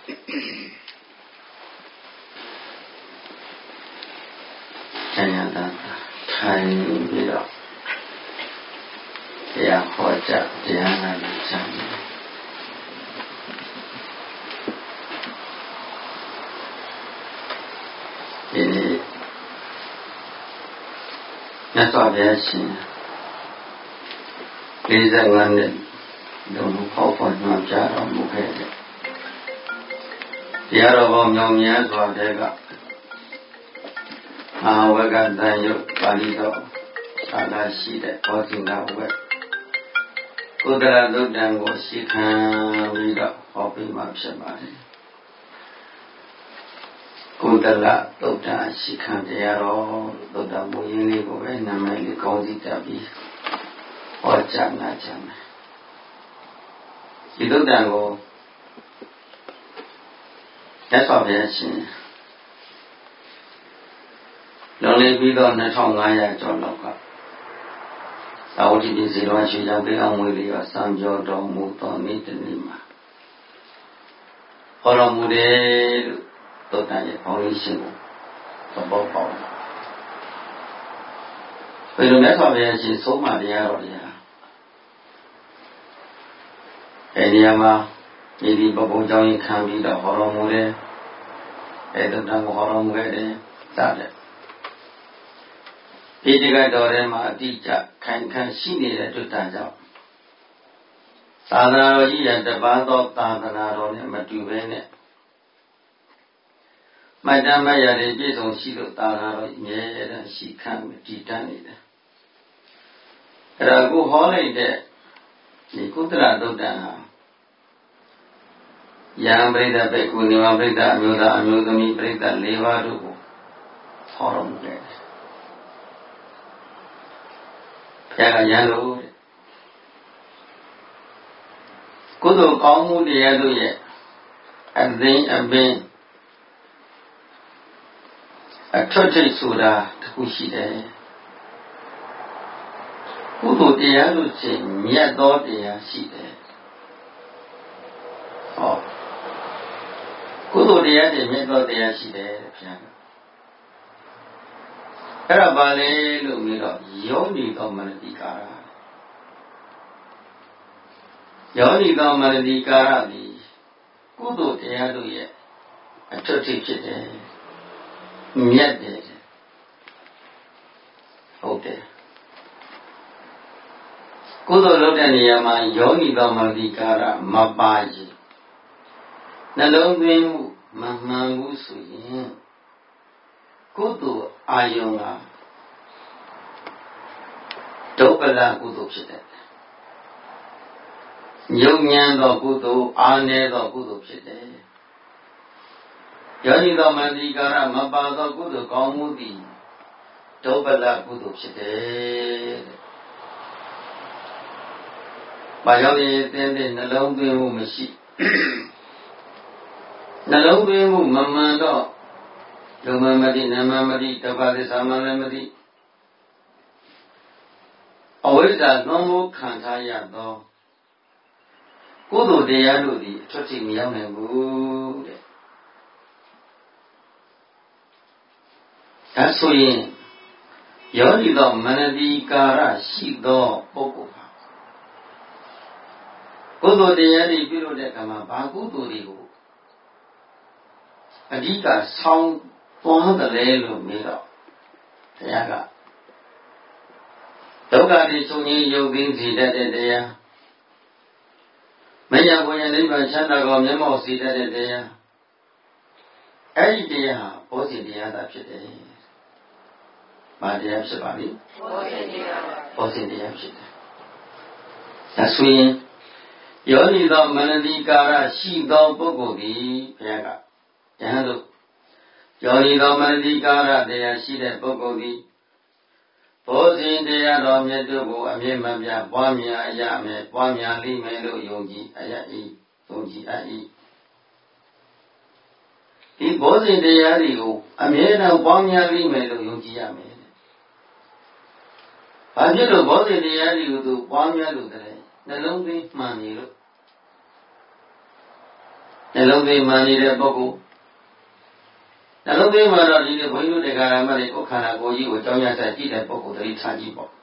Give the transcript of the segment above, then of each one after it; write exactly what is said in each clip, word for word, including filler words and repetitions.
Chanyata Thai Video Dia Hoja Dia Nabi Chanya Ini Nyata Biasi Liza Ngandit Dulu Kaupan Namjara Mukhe Dia Rabam Nyongnya Swadega Mahawagadayo Palido Sadashide Kotinga Web Kudra Dudango Sikhan Vida Hopi Mapshabari Kudala Dudan Sikhan Diaro Dudan Muyini Gobe Nameli Kondi Tabi Ojana Jana Idudango That's all the action. Lonely people na thong ngaya cho lo ka Sao ti bi si lo chi ja pe ang mwe li ya sam jo do mu to ni ti ni ma Ho lo mu de to ta ye phao li shin ko to bo pao Pe lo mya sa ya chi so ma ya ro ya E ni ya ma ni di bo bo jao yin khan bi da ho lo mu de E to ta ko ho lo mu ge de sa de He got Dorema teacher can can see it to Taja. Sanari and the band of Tantanaro Matuvene. Madame Maya is on Silo Tanaro, yea, and she can titan it. Ragu holiday, Nikutra Dodana. Young Breda Becunima Breda Muda Amudami Breda Leva Rugo. Forum get. Yaga Yano Kudu Kamu de Yaduye and then and then a church Suda Tushide Kudu de Yaduche Miado de Yashide Oh Kudu de Yadi Miado de Yashide Piano Erabale Lumiro, Yoni Domanicara Yoni Domanicara, Kudu Teaduye, a church, Miete Hote Kudu Lodaniama, Yoni Domanicara, Mabaji Nalongu Mamangusu. Kudu Ayunga Dobala Kudu Pite Yunyan do Kudu Ane do Kudu Pite Yani do Mandigara Maba do Kudu Kaumudi Dobala Kudu Pite Bayali Tende Nalongu Mishi Nalongu Mamando Lumamadi, Namamadi, Tabadi, Samalamadi. Always that no more Kantaya though. Kudu de Yadudi, touching young and good. That's why Yodido Manadi Kara, she do Poco. Kudu de Yadi below the Kama, Bagudu Rigo. Adika sound. One the Lelu Miro Yaga Toga di Suni Yogin Zida de Dea Maya Boya Liba Chandago Memo Zida de Dea Idea Posidia da Pite Madia Shabali Posidia Pite That's when Yoni the Manadi Kara She Dog Bogodi Yaga Yahado Yoni Domani Gara, they are seated Bogodi. Both in the Adam Yadugo, Amia, Bamia, Yame, Bamia, Limelo, Yogi, Ayai, Yogi, Ai. He both in the Yadigo, Amina, Bamia, Limelo, Yogi, Yame. Pajero both in the Yadigo, Bamia, Ludre, the lonely Manilo. နှလုံးသွင်းမှန်နေတဲ့ပုဂ္ဂိုလ်နှလုံးသွင်းမှတော့ဒီနေ့ဘုန်းကြီးတို့တရားဓမ္မတွေကိုယ်ခန္ဓာကိုယ်ကြီးကိုကြောင်းရဆက်ကြည့်တဲ့ပုဂ္ဂိုလ်သတိထားကြည့်ပေါ့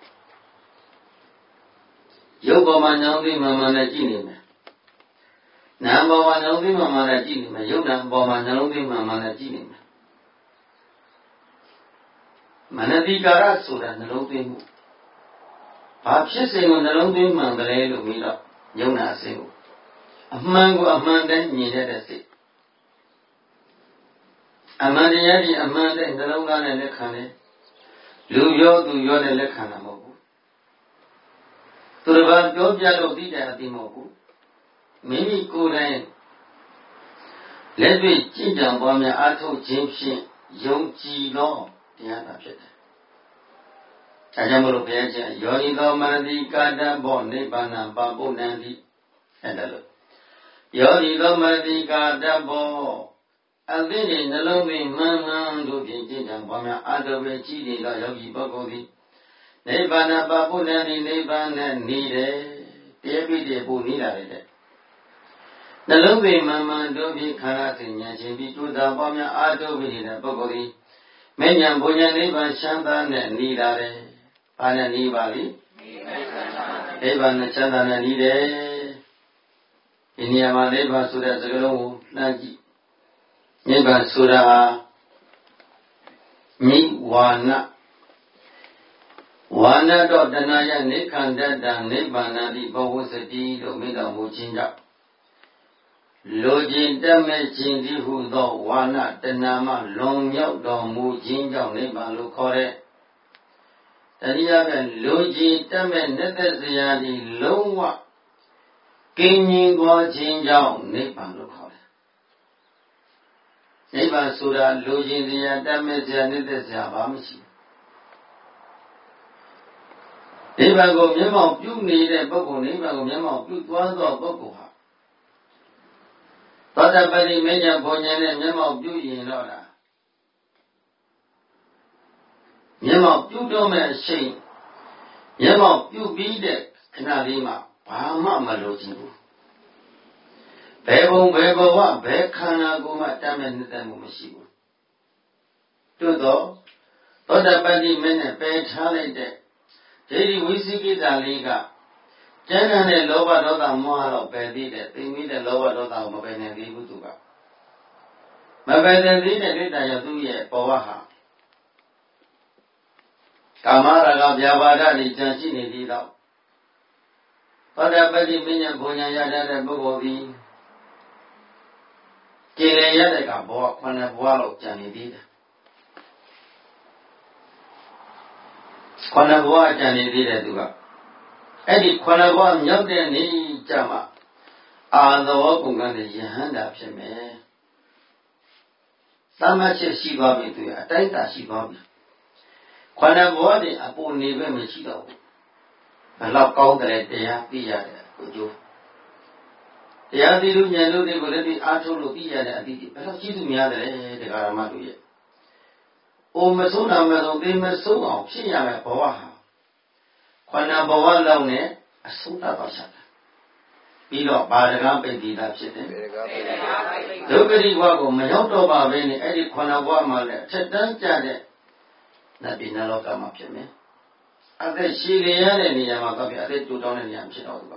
ရုပ်ပေါ်မှာနှလုံးသွင်းမှန်မှန်နဲ့ကြည့်နေမယ်နာမ်ပေါ်မှာနှလုံးသွင်းမှန်မှန်နဲ့ကြည့်နေမယ်ရုပ်နာမ်ပေါ်မှာနှလုံးသွင်းမှန်မှန်နဲ့ကြည့်နေမယ်မနတိကာရဆိုတာနှလုံးသွင်းမှုဘာဖြစ်စဉ်ကိုနှလုံးသွင်းမှန်တယ်လို့ပြီးတော့ယုံနာအစဉ်ကိုအမှန်ကိုအမှန်တည်းမြင်ရတဲ့စိတ်အမှန်တရားကြီးအမှန်တည်းနှလုံးသားနဲ့လက်ခံတယ်လူရောသူရောနဲ့လက်ခံတာမဟုတ်ဘူးသူတစ်ပါးပြောပြလို့သိတဲ့အသိမဟုတ်ဘူးမိမိကိုယ်တိုင်လက်တွေ့ကြည်ကြံပွားများအားထုတ်ခြင်းဖြင့်ယုံကြည်သောတရားသာဖြစ်တယ်။ဒါကြောင့်မလို့ဘုရားရှင်ယောနိသောမနတိကာတဘောနိဗ္ဗာန်ပါပုဏ္ဏံတိအဲ့ဒါလို့ယောနိသောမနတိကာတဘောအသိဉာဏ်နှလုံးသွင်းမှန်မှန်တို့ဖြင့်ကြည်ကြံပွားများအားထုတ်ပဲကြည်နေသောယောဂီပုဂ္ဂိုလ်သည်နိဗ္ဗာန်ပါပုဏ္ဏံတိနိဗ္ဗာန်နဲ့နေတယ်တရားပိတေပူနေလာတယ်နှလုံးသွင်းမှန်မှန်တို့ဖြင့်ခန္ဓာစဉ်ဉာဏ်ချင်းပြီးကျိုးသာပွားများအားထုတ်ပြီးနေတဲ့ပုဂ္ဂိုလ်သည်မဉ္ဇဉ်ဘုံဉာဏ်နိဗ္ဗာန်ချမ်းသာနဲ့နေလာတယ်။ဘာနဲ့နေပါလိနိဗ္ဗာန်နဲ့ချမ်းသာနဲ့နေတယ်။ဒီနေရာမှာနိဗ္ဗာန်ဆိုတဲ့စကားလုံးကိုနှမ်းကြည့်။နိဗ္ဗာန်ဆိုတာနိဝါနဝါနတော့တဏှာယနိခန္ဓတံနိဗ္ဗာန်တိဘဝစတိလို့မိတော်မူခြင်းကြောင့်လိုခြင်းတတ်မဲ့ခြင်းသည်ဟုသောဝါနတဏှာမှလွန်မြောက်တော်မူခြင်းကြောင့်နိဗ္ဗာန်လို့ခေါ်တဲ့တတိယကလိုခြင်းတတ်မဲ့နှစ်သက်စရာသည်လုံးဝကင်းငြိမ်သွားခြင်းကြောင့်နိဗ္ဗာန်လို့ခေါ်တယ်နိဗ္ဗာန်ဆိုတာလိုခြင်းစရာတတ်မဲ့စရာနှစ်သက်စရာဘာမှမရှိဘူးနိဗ္ဗာန်ကိုမျက်မှောက်ပြုနေတဲ့ပုဂ္ဂိုလ်နိဗ္ဗာန်ကိုမျက်မှောက်ပြုသွားသောပုဂ္ဂိုလ်ဟာသောတပတိမဉ္ဇဉ်ဘုံဉာဏ်နဲ့မျက်မှောက်ပြုရင်တော့လားမျက်မှောက်ပြုတော့မဲ့အချိန်မျက်မှောက်ပြုပြီးတဲ့ခဏလေးမှာဘာမှမလိုချင်ဘူးဘယ်ဘုံဘယ်ဘဝဘယ်ခန္ဓာကိုယ်မှတတ်မဲ့နှစ်သက်မှုမရှိဘူးတို့တော့သောတပတိမဉ္ဇဉ်ပယ်ထားလိုက်တဲ့ဒိဋ္ဌိဝိသိကိစ္စလေးကကျန်တဲ့လောဘဒေါသမောဟတော့ပယ်သေးတယ်သိမိတဲ့လောဘဒေါသကိုမပယ်နိုင်သေးဘူးသူကမပယ်နိုင်သေးတဲ့ဒိဋ္ဌာရောသူ့ရဲ့ဘဝဟာကာမရာဂဗျာပါဒတွေကြံရှိနေသေးတော့သောတပတိမဉ္ဇဉ်ဘုံဉာဏ်ရတဲ့ပုဂ္ဂိုလ်သည်ကျင်လည်ရတဲ့ကဘဝခုနှစ်ဘဝလောက်ကြံနေသေးတယ်ခုနှစ်ဘဝကြံနေသေးတယ်သူကအဲ့ဒီခုနှစ်ဘဝမြောက်တဲ့နေ့ကျမှအာသောကုန်ကတဲ့ယဟန္တာဖြစ်မယ်သမတ်ချက်ရှိသွားပြီသူအတိုင်းတာရှိသွားပြီခုနှစ်ဘဝတည်းအပေါ်နေပဲမရှိတော့ဘူးဘလောက်ကောင်းတယ်တရားသိရတယ်ကိုကျိုးတရားသိလို့ဉာဏ်လို့တွေကိုလည်းဒီအားထုတ်လို့သိရတဲ့အသည့်ဘယ်လောက်ရှိသူများတယ်တရားဓမ္မတို့ရဲ့အိုမဆုံးတာမဆုံးသိမဆုံးအောင်ဖြစ်ရမယ်ဘဝဟာခန္ဓာဘဝလောက်နဲ့အဆုံးသတ်သွားချတာပြီးတော့ဘာတကားပိတ်ပြီးသားဖြစ်တယ်ဒုက္ခရိဘဝကိုမရောက်တော့ပါပဲနဲ့အဲ့ဒီခန္ဓာဘဝမှာလည်းအထက်တန်းကျတဲ့နတ်ပြည်နလောကမှာဖြစ်မယ်အသက်ရှည်လျရတဲ့နေရာမှာတော့ပြအသက်တူတောင်းတဲ့နေရာဖြစ်တော့သူ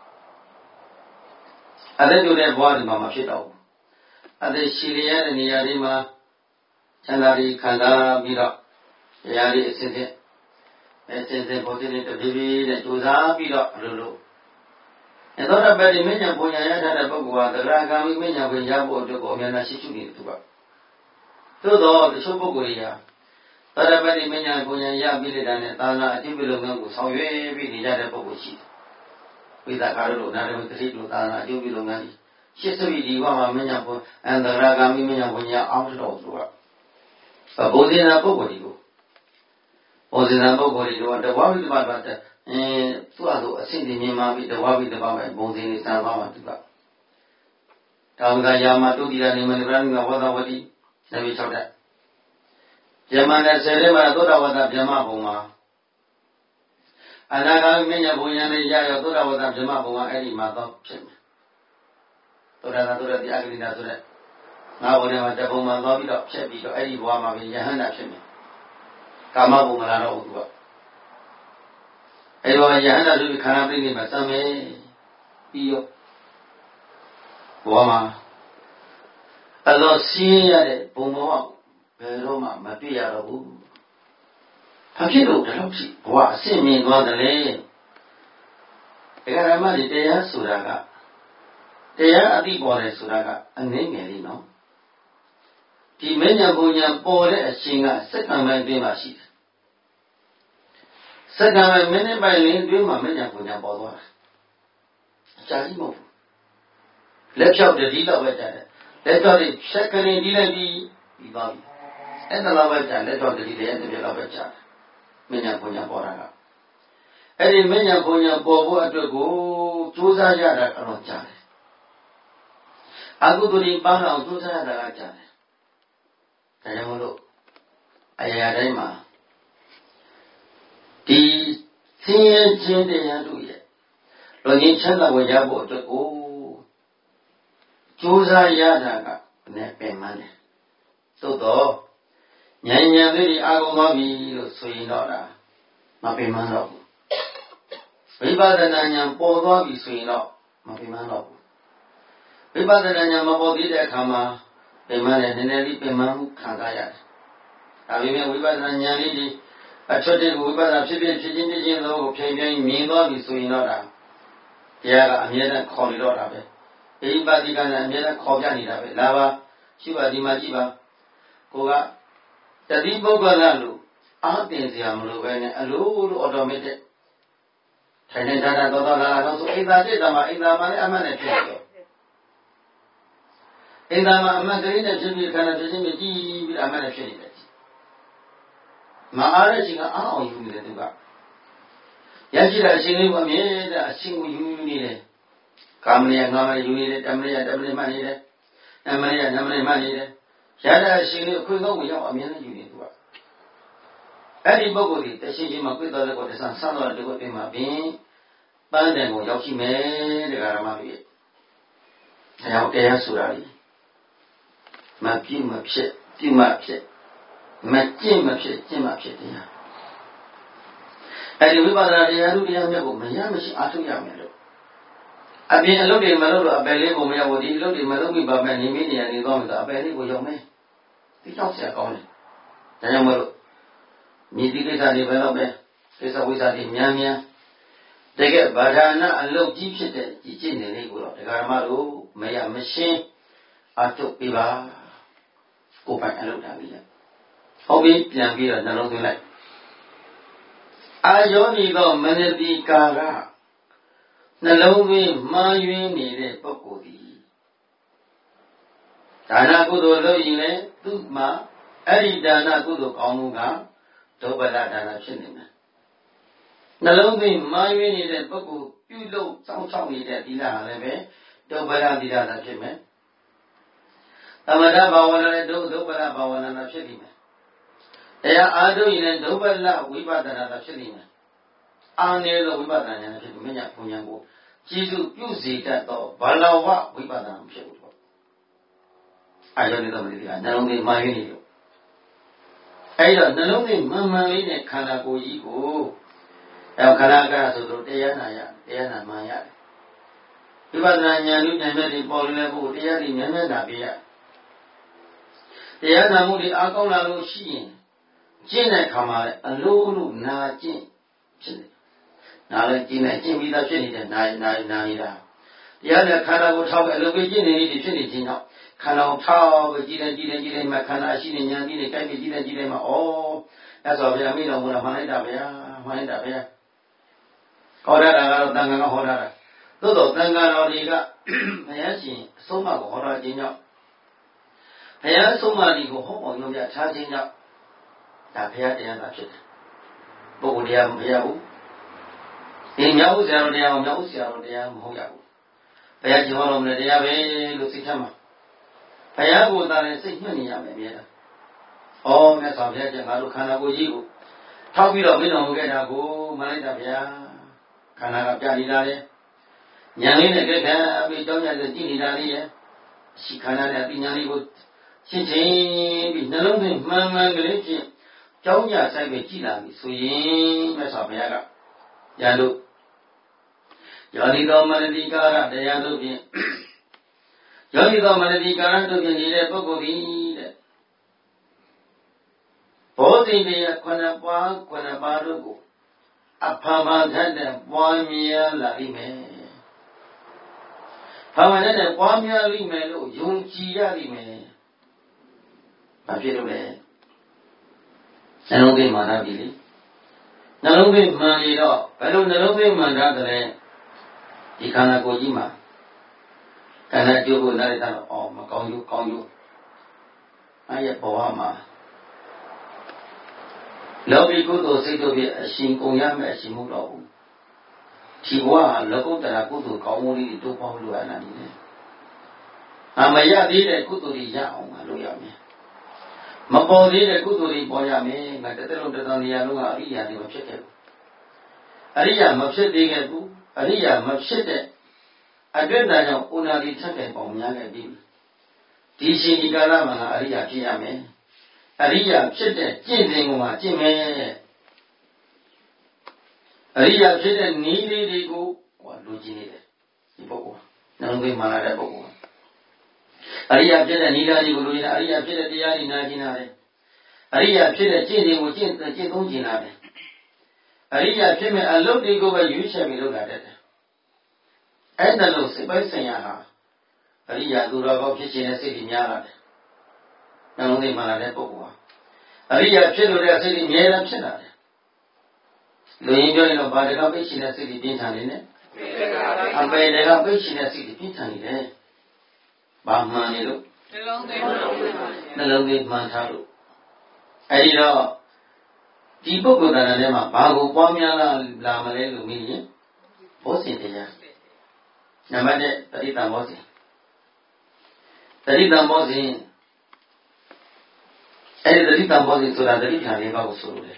ကအသက်တူတဲ့ဘဝဒီမှာမဖြစ်တော့ဘူးအသက်ရှည်လျရတဲ့နေရာဒီမှာချမ်းသာပြီးခံစားပြီးတော့တရားလေးအစစ်စစ်အဲစစ်စစ်ပေါ်စစ်စစ်တပြေးပြေးနဲ့ကြိုးစားပြီးတော့အလိုလိုအဲတော့ဗတိမဉ္ဇဉ်ဘုံဉာဏ်ရထားတဲ့ပုဂ္ဂိုလ်ဟာသရဂါမိမဉ္ဇဉ်ဘုံရဖို့အတွက်ကိုအများနဲ့ရှိရှိနေတယ်သူကသို့တော့တချို့ပုဂ္ဂိုလ်တွေကသရဗတိမဉ္ဇဉ်ဘုံဉာဏ်ရပြီးတဲ့တန်းနဲ့သာနာအကျိုးပြုလုပ်ငန်းကိုဆောင်ရွက်ပြီးနေကြတဲ့ပုဂ္ဂိုလ်ရှိတယ်ဝိသကာရတို့နာရဝိသတိတို့သာနာအကျိုးပြုလုပ်ငန်းကြီးရှစ်စွိဒီဘဝမှာမဉ္ဇဉ်ဘုံအန္တရာဂါမိမဉ္ဇဉ်ဘုံရအောင်တော့သူကဘုဇင်နာပုဂ္ဂိုလ်တွေကိုဘုဇင်နာပုဂ္ဂိုလ်တွေကတဝါဝိတ္တမတော့အဲသူ့အဆိုအဆင့်ဒီမြင်မှပြီးတဝါဝိတ္တမပဲဘုဇင်နေစံသွားမှသူကတောင်သာယာမတုတိရနေမနိဗ္ဗာန်ကဝဒဝတိနဗီ၆တက်ယမန်နဲ့ဆယ်ထဲမှာသုဒ္ဓဝတ္တဗြဟ္မဘုံမှာအနာဂါမိမဉ္ဇဉ်ဘုံဉာဏ်နဲ့ရရောသုဒ္ဓဝတ္တဗြဟ္မဘုံကအဲ့ဒီမှာတော့ဖြစ်မယ်သောတာသောတာဒီအဂရိဏဆိုတဲ့ငါဘုံထဲမှာတပုံမှန်သွားပြီးတော့ဖြတ်ပြီးတော့အဲ့ဒီဘဝမှာပဲယဟန္တာဖြစ်မယ်ကာမဘုံမလာတော့ဘူးသူကအဲ့တော့ယဟန္တာဆိုပြီးခန္ဓာပြိဋိမှာစမ်းမယ်ပြီးရောဘဝမှာအလောဆင်းရတဲ့ဘုံဘဝဘယ်တော့မှမတွေ့ရတော့ဘူးဘာဖြစ်လို့ဒါလို့ဖြစ်ဘဝအဆင့်မြင့်သွားတယ်လေဒကာရမတွေတရားဆိုတာကတရားအသိပေါ်တယ်ဆိုတာကအနည်းငယ်လေးနော်ဒီမဉ္ဇဉ်ဘုံညာပေါ်တဲ့အရှင်ကစက္ကန့်ပိုင်းအတွင်းမှာရှိတယ်စက္ကန့်ပိုင်းမိနစ်ပိုင်းလေးအတွင်းမှာမဉ္ဇဉ်ဘုံညာပေါ်သွားတာအကြာကြီးမဟုတ်ဘူးလက်ဖြောက်တတိတော့ပဲကြာတယ်လက်ဖြောက်တွေဖြက်ကလေးပြီးလိုက်ပြီးပြီးသွားပြီအဲ့ဒါလောက်ပဲကြာလက်ဖြောက်တတိလည်းတစ်ပြက်လောက်ပဲကြာတယ်မဉ္ဇဉ်ဘုံညာပေါ်တာကအဲ့ဒီမဉ္ဇဉ်ဘုံညာပေါ်ဖို့အတွက်ကိုကြိုးစားရတာတော့ကြာတယ်အကုသိုလ်ဒီပန်းအောင်ကြိုးစားရတာကကြာတယ်ဒါကြောင့်မလို့အရာတိုင်းမှာဒီဆင်းရဲခြင်းတရားတို့ရဲ့လူကြီးချမ်းသာကိုရဖို့အတွက်ကိုကြိုးစားရတာကလည်းပင်ပန်းတယ်သို့တော့ဉာဏ်ဉာဏ်လေးအာကုန်သွားပြီလို့ဆိုရင်တော့ဒါမပင်ပန်းတော့ဘူးဝိပဿနာဉာဏ်ပေါ်သွားပြီဆိုရင်တော့မပင်ပန်းတော့ဘူးဝိပဿနာဉာဏ်မပေါ်သေးတဲ့အခါမှာပင်ပန်းတယ်နည်းနည်းလေးပင်ပန်းမှုခံစားရတယ်ဒါပေမဲ့ဝိပဿနာဉာဏ်လေးဒီအထွတ်တည်းဝိပဿနာဖြစ်ဖြစ်ဖြစ်ချင်းဖြစ်ချင်းသောကိုဖြိုင်ဖြိုင်မြင်သွားပြီဆိုရင်တော့ဒါတရားကအမြဲတမ်းခေါ်နေတော့တာပဲအိပတိကံအမြဲတမ်းခေါ်ပြနေတာပဲလာပါရှိပါဒီမှာကြည့်ပါကိုကတတိပုဂ္ဂလလို့အားတင်စရာမလိုပဲနဲ့အလိုလိုအော်တိုမက်တစ်ထိုင်နေကြတာတော့တော့လာတော့ဆိုအိမ်သာจิตတာမှာအိမ်သာမှာလည်းအမှန်နဲ့ဖြစ်နေတော့အိမ်သာမှာအမှန်ကလေးနဲ့ဖြစ်ပြီးခန္ဓာဖြစ်ချင်းမြည်ကြည့်ပြီးအမှန်နဲ့ဖြစ်နေတယ်မအားတဲ့ချိန်ကအားအောင်ယူနေတယ်သူကရရှိတဲ့အချိန်လေးကိုအမြဲတမ်းအချိန်ကိုယူယူနေတယ်ကာမဏေငါမဏေယူနေတယ်တမဏေတမဏေမှတ်နေတယ်နမဏေနမဏေမှတ်နေတယ်ရတဲ့အချိန်လေးအခွင့်ကောင်းကိုရောက်အမြဲတမ်းယူနေသူကအဲ့ဒီပုဂ္ဂိုလ်ဒီတရှိချင်းမှာပြည့်တော်တဲ့ကိုတဆန်းဆန်းတော်တဲ့ကိုပြင်မှာပြင်ပန်းတယ်ကိုရောက်ရှိမယ်တဲ့ဓမ္မတွေအဲကြောင့်တရားဆိုတာလေမပြည့်မဖြစ်ပြည့်မဖြစ်မကျင့်မဖြစ်ကျင့်မဖြစ်တရားအဲဒီဝိပဿနာတရားတို့တရားမြတ်ကိုမရမရှိအားထုတ်ရမယ်လို့အပြင်အလုပ်တွေမလုပ်တော့အပယ်လေးကိုမရဘူးဒီအလုပ်တွေမလုပ်မိပါမယ်နေမိနေရနေတော့မှအပယ်လေးကိုရောက်မယ်ဒီကြောက်စရာကောင်းတယ်ဒါကြောင့်မလို့ညီဒီကိစ္စတွေပဲတော့ပဲကိစ္စဝိစ္စတွေများများတကယ်ဗာဒနာအလုပ်ကြီးဖြစ်တဲ့ဒီကျင့်နေလေးကိုတော့ဒကာဓမ္မတို့မရမရှင်းအားထုတ်ပြပါကိုယ်ပိုင်အလုပ်တာကြီးဟုတ်ပြီပြန်ပြီးတော့နှလုံးသွင်းလိုက်အာယောနိသောမနတိကာကနှလုံးသွင်းမှားယွင်းနေတဲ့ပုဂ္ဂိုလ်သည်ဒါနကုသိုလ်လုပ်ရင်လည်းသူ့မှာအဲ့ဒီဒါနကုသိုလ်ကောင်းမှုကဒုဗ္ဗလဒါနဖြစ်နေတယ်နှလုံးသွင်းမှားယွင်းနေတဲ့ပုဂ္ဂိုလ်ပြုလုပ်စောင့်ရှောက်နေတဲ့သီလဟာလည်းပဲဒုဗ္ဗလသီလသာဖြစ်မယ်သမထဘာဝနာနဲ့ဒုဒုဗ္ဗလဘာဝနာသာဖြစ်နေမယ်တရားအားထုတ်ရင်ဒုဗ္ဗလဝိပဿနာသာဖြစ်နေမယ်အာနေသောဝိပဿနာဉာဏ်ဖြစ်ပြီးမြတ်ဘုံဉာဏ်ကိုကျေစုပြုစေတတ်သောဘာလဝဝိပဿနာဖြစ်ဘူးတော့အာယောနိသောမနတိကနှလုံးသွင်းမှားရင်းနေလို့အဲဒီတော့နှလုံးသွင်းမှန်မှန်လေးနဲ့ခန္ဓာကိုယ်ကြီးကိုအဲခန္ဓာကဆိုတော့တရားနာရတရားနာမှန်ရတယ်ဝိပဿနာဉာဏ်လူဉာဏ်မြတ်တွေပေါ်လွင်ဖို့တရားတွေဉာဏ်မြတ်နာပြရတရားနာမှုတွေအားကောင်းလာလို့ရှိရင်ကျင့်တဲ့ခါမှာလည်းအလိုလိုနာကျင့်ဖြစ်တယ်နာလည်းကျင့်နေကျင့်ပြီးသားဖြစ်နေတဲ့နာနာနာနေတာတရားနဲ့ခန္ဓာကိုထောက်ပဲအလိုပဲကျင့်နေနေဖြစ်နေခြင်းကြောင့်ခန္ဓာကိုထောက်ပဲကြည်တယ်ကြည်တယ်ကြည်တယ်မှခန္ဓာရှိနေဉာဏ်ပြီးနေကြိုက်ပြီးကြည်တယ်ကြည်တယ်မှဩအဲ့ဆိုဗျာမိတော်ဘုရားမှန်လိုက်တာဗျာမှန်လိုက်တာဗျာဟောရတာကတော့တန်ခါကဟောရတာသို့တော့တန်ခါတော်တွေကဘုရားရှင်အဆုံးအမကိုဟောတော်ခြင်းကြောင့်ဘုရားအဆုံးအမဒီကိုဟောအောင်လုပ်ပြထားခြင်းကြောင့်ဒါဘုရားတရားသာဖြစ်တယ်ပုဂ္ဂိုလ်တရားမဘုရားဘူးဒီမြောက်ဥစ္စာတော်တရားမမြောက်ဥစ္စာတော်တရားမဟုတ်ရဘူးဘုရားရှင်ဟောတော်မူတဲ့တရားပဲလို့စိတ်ထဲမှာဘုရားကိုယ်သာလည်းစိတ်မှတ်နေရမယ်အများလားဩမြတ်စွာဘုရားကျန်ငါတို့ခန္ဓာကိုယ်ကြီးကိုထောက်ပြီးတော့မင်းတော်မူခဲ့တာကိုမှန်လိုက်တာဗျာခန္ဓာကပြနေတာလေညာလေးနဲ့ကြက်ခံပြီးကြောင်းကြတဲ့ကြည့်နေတာလေးရဲ့ရှိခန္ဓာနဲ့အပညာလေးကိုရှင်းချင်းပြီးနှလုံးသွင်းမှန်မှန်ကလေးဖြင့်ကြောင်းကြဆိုင်ပြီးကြည်လာပြီဆိုရင်မြတ်စွာဘုရားကရလို့ယောနိသောမနတိကာရတရားတို့ဖြင့်ယောနိသောမနတိကာရတို့ဖြင့်နေတဲ့ပုဂ္ဂိုလ်သည်တဲ့ဘောဓိတရားခုနှစ်ပါးခုနှစ်ပါးတို့ကိုအဖာဘာထတဲ့ပွားများလာလိမ့်မယ်ဖာဘာထတဲ့ပွားများလိမ့်မယ်လို့ယုံကြည်ရလိမ့်မယ်ဘာဖြစ်လို့လဲနှလုံးသွင်းမှန်တာပြီလေနှလုံးသွင်းမှန်နေတော့ဘယ်လိုနှလုံးသွင်းမှန်တာလဲဒီခန္ဓာကိုယ်ကြီးမှာခန္ဓာကျိုးကိုနားရတာတော့အော်မကောင်းဘူးကောင်းဘူးအဲ့ရဲ့ဘဝမှာလောကီကုသိုလ်စိတ်တို့ဖြင့်အရှင်ကုန်ရမယ်အရှင်မှုတော့ဘူးဒီဘဝလောကုတ္တရာကုသိုလ်ကောင်းမှုတွေတိုးပေါင်းလို့ရတာနေတယ်အမရသေးတဲ့ကုသိုလ်တွေရအောင်မလုပ်ရမယ်မပေါ်သေးတဲ့ကုသိုလ်တွေပေါ်ရမယ်ငါတစ်သက်လုံးတစ်သက်နေရာလုံးကအရိယာတွေမဖြစ်ခဲ့ဘူးအရိယာမဖြစ်သေးခဲ့ဘူးအရိယာမဖြစ်တဲ့အတွက်ဒါကြောင့်ဥနာတိထက်တဲ့ပေါင်းများခဲ့ပြီဒီရှင်ဒီကာလမှာအရိယာဖြစ်ရမယ်အရိယာဖြစ်တဲ့ကျင့်စဉ်ကမှကျင့်မယ်အရိယာဖြစ်တဲ့နည်းလေးတွေကိုဟောလူကျင်နေတယ်ဒီပုဂ္ဂိုလ်နှလုံးသွင်းမှလာတဲ့ပုဂ္ဂိုလ်အရိယာဖြစ်တဲ့နည်းလေးကိုလူကျင်အရိယာဖြစ်တဲ့တရားတွေနာကျင်လာတယ်အရိယာဖြစ်တဲ့ကျင့်စဉ်ကိုကျင့်ကျင့်သုံးကျင်လာတယ်အရိယာဖြစ်မဲ့အလုပ်တွေကိုပဲရွေးချယ်ပြီးလုပ်လာတတ်တယ်အဲ့ဒါလို့စိတ်ပိုင်းဆိုင်ရာဟာအရိယာသူတော်ကောင်းဖြစ်ခြင်းနဲ့စိတ်ကြီးများလာတယ်နှလုံးသွင်းမှလာတဲ့ပုဂ္ဂိုလ်ဟာအရိယာဖြစ်လို့တဲ့စိတ်ကြီးအများကြီးဖြစ်လာတယ်လူရင်းပြောရင်တော့ဘာတကပိတ်ရှင်တဲ့စိတ်ကြီးပြင်းထန်နေတယ်အပေတကပိတ်ရှင်တဲ့စိတ်ကြီးပြင်းထန်နေတယ်ဘာမှန်နေလို့နှလုံးသွင်းနှလုံးသွင်းမှန်ထားလို့အဲ့ဒီတော့ဒီပုဂ္ဂိုလ်တရားထဲမှာဘာကိုပွားများလာလာမလဲလို့မေးရင်ဘောဇဉ်တရားနံပါတ်တစ်တတိတံဘောဇဉ်တတိတံဘောဇဉ်အဲ့ဒီတတိတံဘောဇဉ်ဆိုတာတတိဌာန်လေးပါးကိုဆိုလို့လေ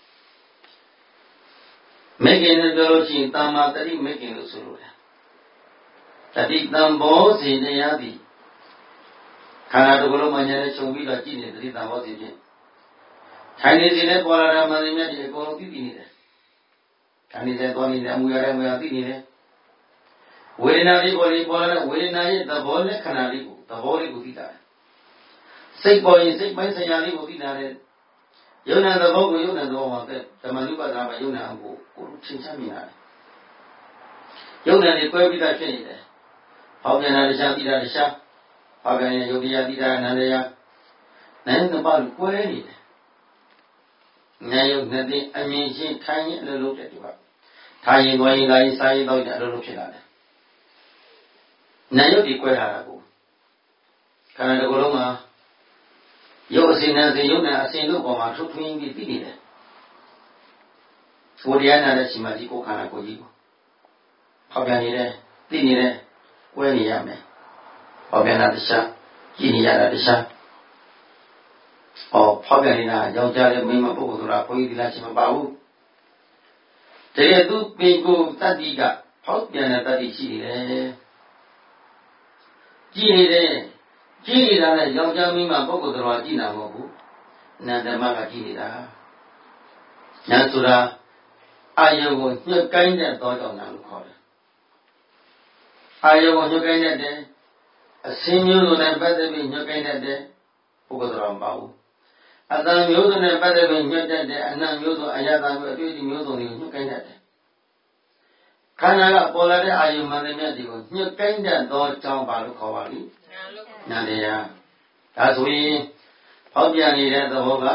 မေခင်နဲ့ပြောလို့ရှိရင်တမ္မာတတိမေခင်လို့ဆိုလို့လေတတိတံဘောဇဉ်တရားသည်ခန္ဓာတစ်ခုလုံးမှာဉာဏ်နဲ့ခြုံပြီးတော့ကြည့်နေတတိတံဘောဇဉ်ဖြင့်ထိုင်နေစဉ်နဲ့ပေါ်လာတာမှန်တယ်မြတ်ဒီအကုန်လုံးသိသိနေတယ်ထိုင်နေစဉ်သွားနေတယ်အမှုရတဲ့အမှုရသိနေတယ်ဝေဒနာလေးပေါ်လေးပေါ်လာတဲ့ဝေဒနာရဲ့သဘောလက္ခဏာလေးကိုသဘောလေးကိုသိတာစိတ်ပေါ်ရင်စိတ်ပိုင်းဆိုင်ရာလေးကိုသိတာလေယုံနာသဘောကိုယုံနာသဘောမှာတဲ့ဓမ္မနုပဒနာမှာယုံနာအကိုကိုထင်ရှားမြင်ရတယ်ယုံနာတွေကွဲပြီးသားဖြစ်နေတယ်ဟောပြန်တာတရားသိတာတရားဟောပြန်ရင်ယုတ်တရားသိတာနန္တရားနိုင်နှစ်ပါးကိုကွဲနေတယ်ဉာဏ်ယုတ်နဲ့တဲ့အမြင်ချင်းထိုင်ရင်အလိုလိုတဲ့ဒီကထိုင်ရင်သွားရင်လာရင်စားရင်တော့အလိုလိုဖြစ်လာတယ်ဉာဏ်ယုတ်ဒီကွဲလာတာကိုခန္ဓာတစ်ခုလုံးမှာယုတ်အစဉ်နဲ့စဉ်ယုတ်နဲ့အစဉ်တို့ပေါ်မှာထုတ်ထွင်းပြီးသိနေတယ်ဝိရိယနာတဲ့ရှိမှဒီကိုခန္ဓာကိုယ်ကြီးကိုဖောက်ပြန်နေတယ်သိနေတယ်ကွဲနေရမယ်ဖောက်ပြန်တာတရားကြည့်နေရတာတရားအော်ဖောက်ပြန်နေတာယောက်ျားလေးမိန်းမပုဂ္ဂိုလ်ဆိုတာဘုန်းကြီးဒီလားရှိမပါဘူးတကယ်သူပင်ကိုတတ္တိကဖောက်ပြန်တဲ့တတ္တိရှိနေတယ်ကြည့်နေတယ်ကြည့်နေတာနဲ့ယောက်ျားမိန်းမပုဂ္ဂိုလ်တော်ကြည့်တာမဟုတ်ဘူးနန္ဒမကကြည့်နေတာညာဆိုတာအာယုကိုညှက်ကိုင်းတဲ့သောကြောင့်နာလို့ခေါ်တယ်အာယုကိုညှက်ကိုင်းတဲ့အစင်းမျိုးစုံနဲ့ပတ်သက်ပြီးညှက်ကိုင်းတဲ့ပုဂ္ဂိုလ်တော်မပါဘူးအတန်မျိုးစုံနဲ့ပတ်သက်ပြီးညှက်တဲ့အနံ့မျိုးစုံအယတမျိုးအတွေ့အကြုံမျိုးစုံတွေကိုညှက်ကိုင်းတဲ့ခန္ဓာကပေါ်လာတဲ့အာယုမှန်တဲ့မြတ်တွေကိုညှက်ကိုင်းတဲ့သောကြောင့်ပါလို့ခေါ်ပါလိမ့်နန္တရားဒါဆိုရင်ဖောက်ပြန်နေတဲ့သဘောက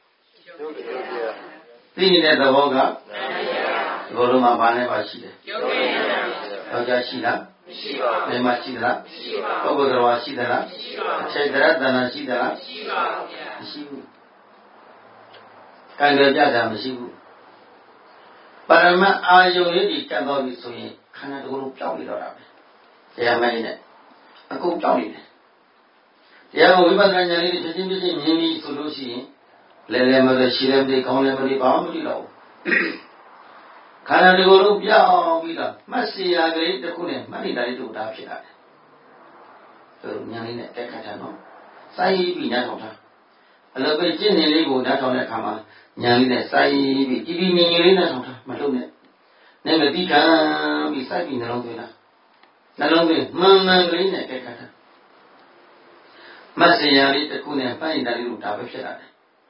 သိနေတဲ့သဘောကဒီလိုလိုမှဘာနဲ့ပါရှိတယ်ယောက်ျားရှိလားမရှိပါဘူးမိန်းမရှိသလားမရှိပါဘူးပုဂ္ဂိုလ်တော်ရှိသလားမရှိပါဘူးအချိန်တရတနာရှိသလားမရှိပါဘူးဗျာမရှိဘူးကံကြပြတာမရှိဘူးပရမအာယုန်လေးဒီကတ်တော်ပြီဆိုရင်ခန္ဓာတစ်ခုလုံးပြောင်းနေတော့တာပဲတရားမင်းနဲ့အကုန်ပြောင်းနေတယ်တရားကိုဝိပဿနာဉာဏ်လေးတွေဖြစ်ချင်းဖြစ်ချင်းမြင်ပြီးဆိုလို့ရှိရင်လဲလဲမလဲရှိလဲမသိကောင်းလဲမသိဘာမှမသိတော့ဘူးခန္ဓာတစ်ခုလုံးပြောင်းပြီးတော့မှတ်စီရကလေးတစ်ခုနဲ့မှတ်နေတာလေးတို့ဒါဖြစ်လာတယ်သူဉာဏ်လေးနဲ့တက်ခတ်တာနော်စိုက်ပြီးနားထောင်တာအလုပ်ပဲကျင့်နေလေးကိုနားထောင်တဲ့အခါမှာဉာဏ်လေးနဲ့စိုက်ပြီးကြည်ကြည်ငြိမ်ငြိမ်လေးနားထောင်တာမလုပ်နဲ့နဲ့မတိခံပြီးစိုက်ပြီးနှလုံးသွင်းတာနှလုံးသွင်းမှန်မှန်ကလေးနဲ့တက်ခတ်တာမတ်စရာလေးတစ်ခုနဲ့မှတ်နေတာလေးတို့ဒါပဲဖြစ်လာတယ်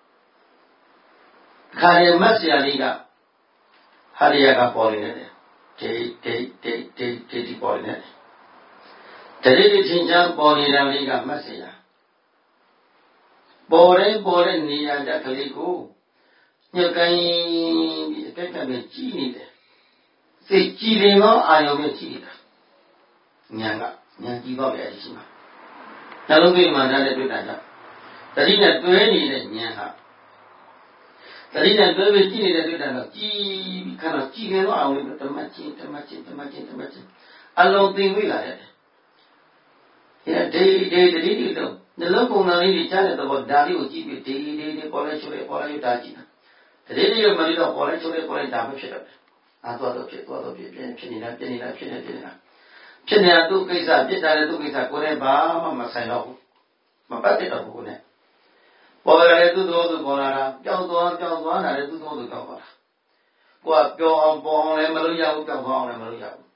ခါရမတ်စရာလေးကဟာရယကပေါ်နေတယ်ဒေဒေဒေဒေဒေဒီပေါ်နေတယ်တတိယချင်းချမ်းပေါ်နေတာလေးကမတ်စရာပေါ်တဲ့ပေါ်တဲ့နေရာတက်ကလေးကိုညှက်ကိုင်းပြီးအကက်ကပဲကြည်နေတယ်စိတ်ကြည်ရင်တော့အာယုံနဲ့ကြည်နေတာဉာဏ်ကဉာဏ်ကြည်တော့လေရှိမှာနှလုံးသွင်းမှထားတဲ့တွေ့တာကြောင့်တတိနဲ့တွဲနေတဲ့ဉာဏ်ဟာတတိနဲ့တွဲပြီးကြည်နေတဲ့တွေ့တာတော့ကြည်ပြီးခါတော့ကြည်ရင်တော့အာယုံနဲ့ဓမ္မချင်းဓမ္မချင်းဓမ္မချင်းဓမ္မချင်းအလုံးသိဝိလာတယ်ဒီဒေဒေတတိတိတော့နှလုံးပုံစံလေးကြီးကြားတဲ့သဘောဒါလေးကိုကြည့်ပြီးဒေဒေဒေပေါ်လဲချိုးလဲပေါ်လဲဒါကြည့်တာတတိတိရမလို့တော့ပေါ်လဲချိုးလဲပေါ်လဲဒါပဲဖြစ်တယ်အာသွားတော့ဖြစ်သွားတော့ဖြစ်ဖြစ်ဖြစ်နေတာဖြစ်နေတာဖြစ်နေဖြစ်နေတာဖြစ်နေတာသူ့ကိစ္စဖြစ်တာလည်းသူ့ကိစ္စကိုယ်လည်းဘာမှမဆိုင်တော့ဘူးမပတ်သက်တော့ဘူးကိုယ်နဲ့ပေါ်လာတယ်သူ့သောသူပေါ်လာတာပျောက်သွားပျောက်သွားတာလည်းသူ့သောသူပျောက်သွားတာကိုယ်ကပျောက်အောင်ပေါ်အောင်လည်းမလုပ်ရဘူးပျောက်သွားအောင်လည်းမလုပ်ရဘူး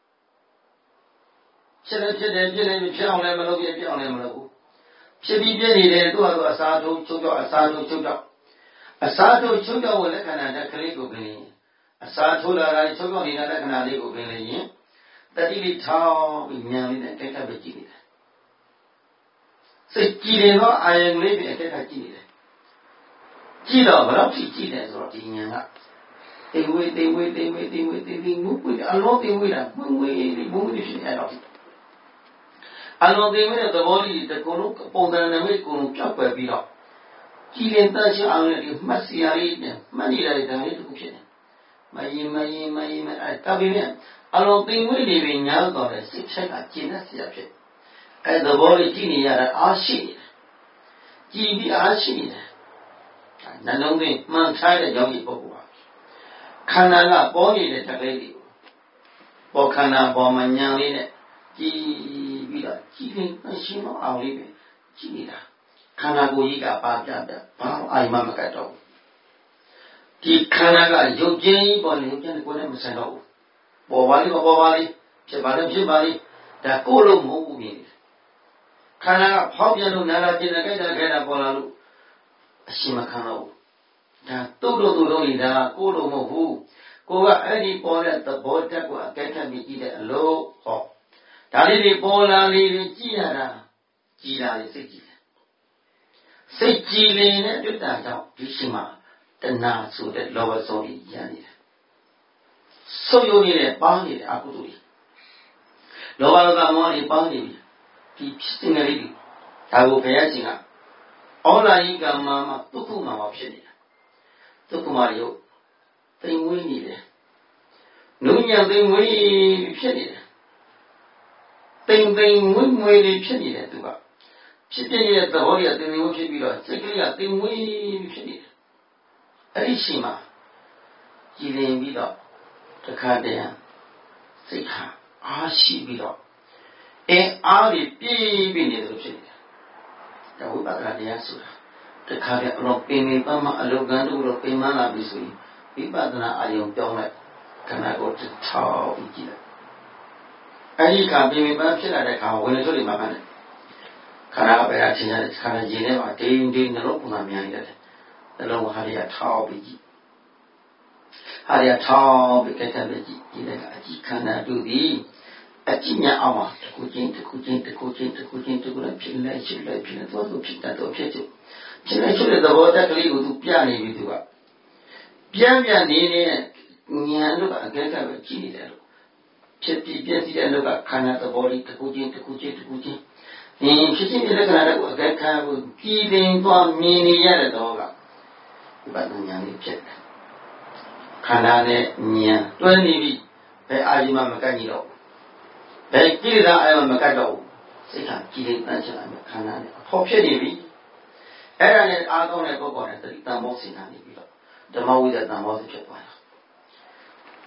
ဖြစ်တယ်ဖြစ်တယ်ဖြစ်နေပြီဖြစ်အောင်လည်းမလုပ်ပြဖြစ်အောင်လည်းမလုပ်ဘူးဖြစ်ပြီးပြည့်နေတယ်သူ့ဟာသူအစာထုံးချုပ်ကြောက်အစာထုံးချုပ်ကြောက်အစာထုံးချုပ်ကြောက်ဝင်လက္ခဏာတက်ကလေးကိုပြင်ရင်အစာထိုးလာတာချုပ်ကြောက်နေတဲ့လက္ခဏာလေးကိုပြင်ရင်တတိလေးထောင်းပြီးဉာဏ်လေးနဲ့တက်တက်ပဲကြည့်နေတယ်စိတ်ကြည်ရင်တော့အာယုံလေးပြီးအတက်တက်ကြည့်နေတယ်ကြည့်တော့ဘယ်တော့ကြည့်ကြည့်တယ်ဆိုတော့ဒီဉာဏ်ကတေဝေတေဝေတေဝေတေဝေတေဝေငုပွေအလုံးတေဝေတာမွေးလေးဘုံလေးဖြစ်နေတော့အလုံးသိမဲ့သဘောလေးတကူလုံးပုံစံနမိတ်ကိုပြောက်ွယ်ပြီးတော့ကြည်ရင်တတ်ချအောင်လည်းဒီမှတ်စရာလေးနဲ့မှတ်နေရတယ်ဒါလေးတခုဖြစ်နေမယင်မယင်မယင်မအဲတပိနဲ့အလုံးသိမဲ့နေပြီးညာတော့တဲ့စိတ်ချက်ကကျင့်တဲ့ဆရာဖြစ်အဲသဘောလေးကြည့်နေရတာအားရှိနေတယ်ကြည်ပြီးအားရှိနေတယ်နှလုံးသွင်းမှန်ထားတဲ့ကြောင့်ဒီပုဂ္ဂိုလ်ဟာခန္ဓာကပေါ်နေတဲ့တက်ကလေးတွေပေါ်ခန္ဓာပေါ်မှာဉာဏ်လေးနဲ့ကြည်ပြီးတော့ကြည်ရင်အရှင်းတော့အောင်လေးပဲကြည်နေတာခန္ဓာကိုယ်ကြီးကပါပြပြဘာအာယမမကတ်တော့ဒီခန္ဓာကရုပ်ချင်းကြီးပေါ်နေရုပ်ချင်းကိုယ်နဲ့မဆိုင်တော့ဘူးပေါ်ပါလိမပေါ်ပါလိဖြစ်ပါလိဖြစ်ပါလိဒါကိုယ်လုံးမဟုတ်ဘူးမြင်တယ်ခန္ဓာကဖောက်ပြန်လို့နာလာကျင်တဲ့ကြိုက်တဲ့ခဲတာပေါ်လာလို့အရှင်းမခံတော့ဘူးဒါတုတ်လို့တုတ်လို့ဒါကိုယ်လုံးမဟုတ်ဘူးကိုယ်ကအဲ့ဒီပေါ်တဲ့သဘောတက်ကိုအကဲခတ်ပြီးကြည့်တဲ့အလို့ဟောဒါလေးတွေပေါ်လာလေးတွေကြည့်ရတာကြည်လာလေးစိတ်ကြည်တယ်စိတ်ကြည်လင်တဲ့တွေ့တာကြောင့်ဒီရှိမှတဏှာဆိုတဲ့လောဘဆုံးကြီးရနေတယ်ဆုပ်ယုံနေတဲ့ပါးနေတဲ့အကုသိုလ်တွေလောဘလောကမောဟတွေပါးနေပြီဒီဖြစ်နေလေးတွေဒါကိုဘုရားရှင်ကဩလာယိကမမှာဒုက္ခမှာဖြစ်နေတာဒုက္ခမှာရုပ်သိမ်ဝေးနေတယ်နုညံသိမ်ဝေးဖြစ်နေတယ်တိမ်တိမ်မွေ့မွေ့လေးဖြစ်နေတယ်သူကဖြစ်ပြနေတဲ့သဘောကြီးကတိမ်တိမ်မွေ့ဖြစ်ပြီးတော့စိတ်ကလေးကတိမ်မွေ့ဖြစ်နေတယ်အဲ့ဒီရှိမှကြည်လင်ပြီးတော့တခါတည်းစိတ်ဟာအားရှိပြီးတော့အဲအားတွေပြည့်ပြည့်နေတယ်လို့ဖြစ်နေတယ်ဒါဝိပဿနာတရားဆိုတာတခါတည်းအလုံးပင်ပင်ပန်းပန်းအလုကံတို့တော့ပင်ပန်းလာပြီဆိုရင်ဝိပဿနာအာရုံပြောင်းလိုက်ခန္ဓာကိုယ်ထောက်ပြီးကြည့်လိုက်အဲ့ဒီကပြင်ပန်းဖြစ်လာတဲ့အခါဝင်လေဆိုတွေမှာမှန်းတယ်ခန္ဓာကပဲအချင်းချင်းခန္ဓာရင်ထဲမှာဒိန်ဒိန်နှလုံးပုံမှန်များနေတယ်နှလုံးဟာရထောက်ပြီးကြည့်ဟာရထောက်ပြီးကြက်ကြက်ပြီးကြည့်ဒီလည်းအကြည့်ခန္ဓာတို့သည်အကြည့်ညာအောင်မှာတစ်ခုချင်းတစ်ခုချင်းတစ်ခုချင်းတစ်ခုချင်းတစ်ခုနဲ့ဖြစ်နေရှိလိုက်ဖြစ်နေတော့သူဖြစ်တတ်တော့ဖြစ်တယ်ဖြစ်နေရှိတဲ့သဘောတက်ကလေးကိုသူပြနေပြီသူကပြန်ပြန်နေနေတဲ့ဉာဏ်တို့ကအကဲကပဲကြည့်နေတယ်လို့ဖြစ်ပြီးပြည့်စည်တဲ့လောကခန္ဓာသဘောလေးတစ်ခုချင်းတစ်ခုချင်းတစ်ခုချင်းဒီဖြစ်ခြင်းလက္ခဏာတွေကိုအကဲခတ်ဖို့ကြည်တင်သွားမြင်နေရတဲ့တော့ကဒီပါဉာဏ်လေးဖြစ်တယ်ခန္ဓာနဲ့ဉာဏ်တွဲနေပြီဘယ်အာရုံမှမကတ်ကြတော့ဘယ်ကိလေသာအာရုံမကတ်တော့စိတ်ကကြည်တင်တန်းချင်တယ်ခန္ဓာနဲ့အဖို့ဖြစ်နေပြီအဲ့ဒါနဲ့အားကောင်းတဲ့ပုဂ္ဂိုလ်နဲ့သတိတန်ဖို့စဉ်းစားနေပြီးတော့ဓမ္မဝိဒ္ဓတန်ဖို့ဖြစ်သွားတာ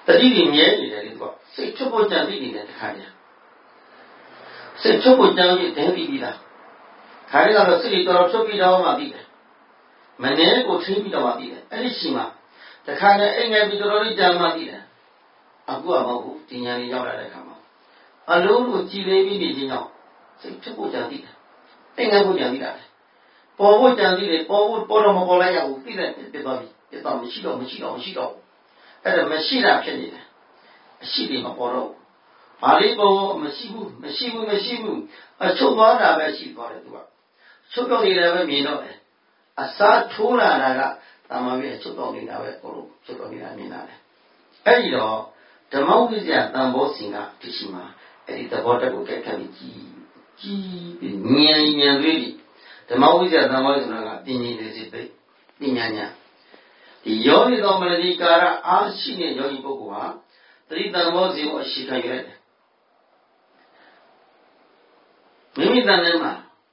တတိတွေမြဲနေတယ်လေသူကစိတ်ချုပ်ဖို့ကြံသိနေတဲ့တခါတည်းစိတ်ချုပ်ဖို့ကြံပြီးတင်းပြီးပြီးလားခါရကတော့စိတ်တော်တော်ချုပ်ပြီးတော့မှပြီးတယ်မနေကိုထိပြီးတော့မှပြီးတယ်အဲ့ဒီရှိမှတခါနဲ့အိမ်ငယ်ပြီးတော်တော်လေးကြံမှပြီးတယ်အခုကမဟုတ်ဘူးဒီညာလေးရောက်လာတဲ့ခါမှာအလုံးကိုကြည်လေးပြီးနေခြင်းကြောင့်စိတ်ချုပ်ဖို့ကြံသိတယ်အိမ်ငယ်ဖို့ကြံသိတာလေပေါ်ဖို့ကြံသိတယ်ပေါ်ဖို့ပေါ်တော့မပေါ်လိုက်ရဘူးပြီးတယ်ပြတ်သွားပြီပြတ်သွားမရှိတော့မရှိတော့မရှိတော့အဲ့ဒါမရှိတာဖြစ်နေတယ်အရှိတယ်မပေါ်တော့ဘာလေးပေါ်မရှိဘူးမရှိဘူးမရှိဘူးအချုပ်သွားတာပဲရှိသွားတယ်သူကချုပ်တော့နေတယ်ပဲမြင်တော့တယ်အစားထိုးလာတာကတာမန်ပဲချုပ်တော့နေတာပဲကိုလိုချုပ်တော့နေတာမြင်လာတယ်အဲ့ဒီတော့ဓမ္မဝိဇ္ဇာတန်ဖိုးစဉ်ကဒီရှိမှာအဲ့ဒီသဘောတက်ကိုကြိုက်ခတ်ပြီးကြည်ကြည်ပြီးဉာဏ်ဉာဏ်လေးဓမ္မဝိဇ္ဇာတန်ဖိုးဆိုတာကပညာလေးစိတ်သိပညာညာဒီယောနိတော်မနတိကာရအားရှိတဲ့ယောဂီပုဂ္ဂိုလ်ဟာသတိတန်ဖိုးစဉ်ကိုအရှိခံရတယ်မိမိတန်ထဲမှာ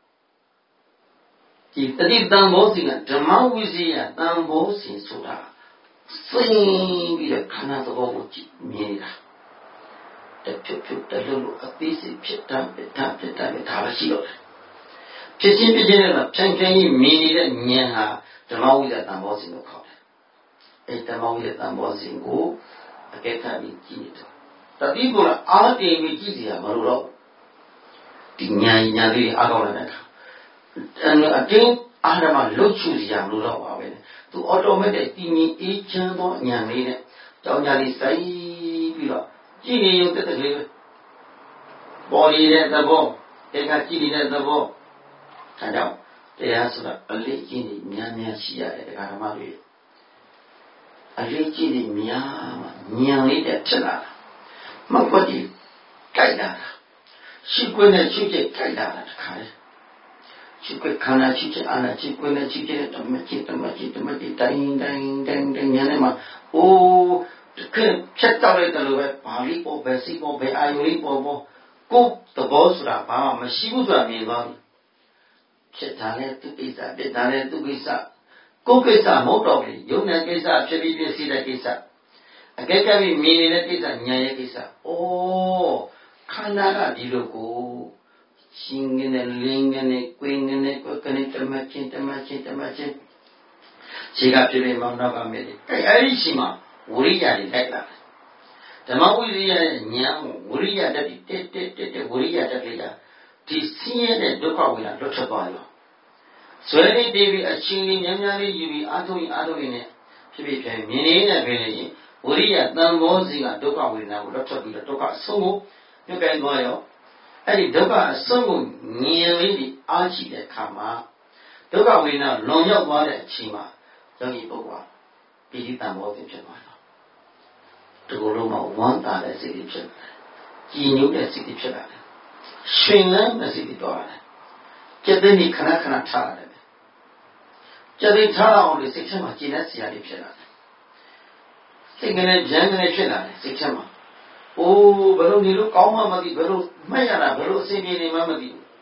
ဒီတတိတန်ဖိုးစဉ်ကဓမ္မဝိဇ္ဇာတန်ဖိုးစဉ်ဆိုတာစိတ်ပြီးတော့ခန္ဓာသဘောကိုကြည့်မြင်တာတဖြုတ်ဖြုတ်တလုံးလုံးအသေးစိတ်ဖြစ်တာပြတာပြတာပဲဒါပဲရှိတော့တယ်ဖြစ်ချင်းဖြစ်ချင်းနဲ့ဖြန့်ဖြန့်ကြီးမြင်နေတဲ့ဉာဏ်ဟာဓမ္မဝိဇ္ဇာတန်ဖိုးစဉ်ကိုခေါ်တယ်အဲဓမ္မဝိဇ္ဇာတန်ဖိုးစဉ်ကိုအကဲခတ်ပြီးကြည့်တယ်တတိကအားတည်ပြီးကြည့်စီရမလို့တော့ဒီဉာဏ်ဉာဏ်လေးအားကောင်းလာတဲ့အခါအတင်းအားဓမ္မလှုပ်ချူစီရမလို့တော့ပါပဲသူ automatic တည်ငြိမ်အေးချမ်းသောဉာဏ်လေးနဲ့ကြောင်းကြလေးစိုက်ပြီးတော့ကြည့်နေရုံတက်တဲ့ကလေးပဲပေါ်နေတဲ့သဘောတကကြည့်နေတဲ့သဘောအဲကြောင့်တရားဆိုတာအလေးကြီးနေများများရှိရတယ်တရားဓမ္မတွေအလေးကြီးနေများမှဉာဏ်လေးတက်ဖြစ်လာတာမဟုတ်ဘူးကြိုက်လာတာရှိခွင့်နဲ့ရှိချက်ကြိုက်လာတာတခါလေရှိခွင့်ခန္ဓာရှိချက်အာနာရှိခွင့်နဲ့ရှိချက်တမချစ်တမချစ်တမချစ်တိုင်းတိုင်းတိုင်းတိုင်းဉာဏ်နဲ့မှာအိုးတကယ်ဖြတ်တော့တဲ့လိုပဲဘာလို့ပေါ်ပဲစိပေါ်ပဲအာယုလေးပေါ်ပေါ်ကိုယ်သဘောဆိုတာဘာမှမရှိဘူးဆိုတာမြင်သွားပြီဖြစ်တာလေသူကိစ္စပြစ်တာလေသူကိစ္စကိုယ်ကိစ္စမဟုတ်တော့ဘူးယုံတဲ့ကိစ္စဖြစ်ပြီးပြည့်စည်တဲ့ကိစ္စအကဲကဲမြင်နေတဲ့ကိစ္စဉာဏ်ရဲ့ကိစ္စအိုးခန္ဓာကဒီလိုကိုရှင်ငင်းနဲ့လင်းငင်းနဲ့ကွင်းငင်းနဲ့ကွက်ကနေတမချင်းတမချင်းတမချင်းခြေကပြည့်ပြည့်မောင်းတော့ကမဲ့တယ်အဲအဲ့ဒီရှိမှာဝိရိယတွေလိုက်လာတယ်ဓမ္မဝိရိယရဲ့ဉာဏ်ကိုဝိရိယတက်တက်တက်တက်ဝိရိယတက်လိုက်တာဒီဆင်းရဲတဲ့ဒုက္ခဝိညာဉ်လွတ်ထွက်သွားရောဇွဲလေးတေးပြီးအချင်းလေးများများလေးယူပြီးအာထုံအာထုံနဲ့ဖြစ်ဖြစ်ဖြစ်မြင်နေတဲ့ပဲလေဝိရိယတန်ဖိုးစီကဒုက္ခဝိညာဉ်ကိုလွတ်ထွက်ပြီးတော့ဒုက္ခအဆုံးကိုပြုတ်ကဲသွားရောအဲ့ဒီဒုက္ခအဆုံးကိုမြင်လေးဒီအားရှိတဲ့အခါမှာဒုက္ခဝိညာဉ်လွန်ရောက်သွားတဲ့အချိန်မှာယောဂီပုဂ္ဂိုလ်ပိဋိတံဘောတင်ဖြစ်သွားတယ်ဒီလိုလုံးမှာဝမ်းသာတဲ့စိတ်တွေဖြစ်တယ်ကြည်ညိုတဲ့စိတ်တွေဖြစ်လာတယ်ရှင်လန်းတဲ့စိတ်တွေတော့တယ်ကျက်တဲ့နေ့ခဏခဏထားရတယ်ကျက်တဲ့ထားအောင်လေစိတ်ထဲမှာကျဉ်းတဲ့ဆရာတွေဖြစ်လာတယ်စိတ်ကနေဉာဏ်ကနေဖြစ်လာတယ်စိတ်ထဲမှာအိုးဘယ်လိုနေလို့ကောင်းမှမသိဘယ်လိုမှတ်ရတာဘယ်လိုအစဉ်ပြေနေမှမသိဘူး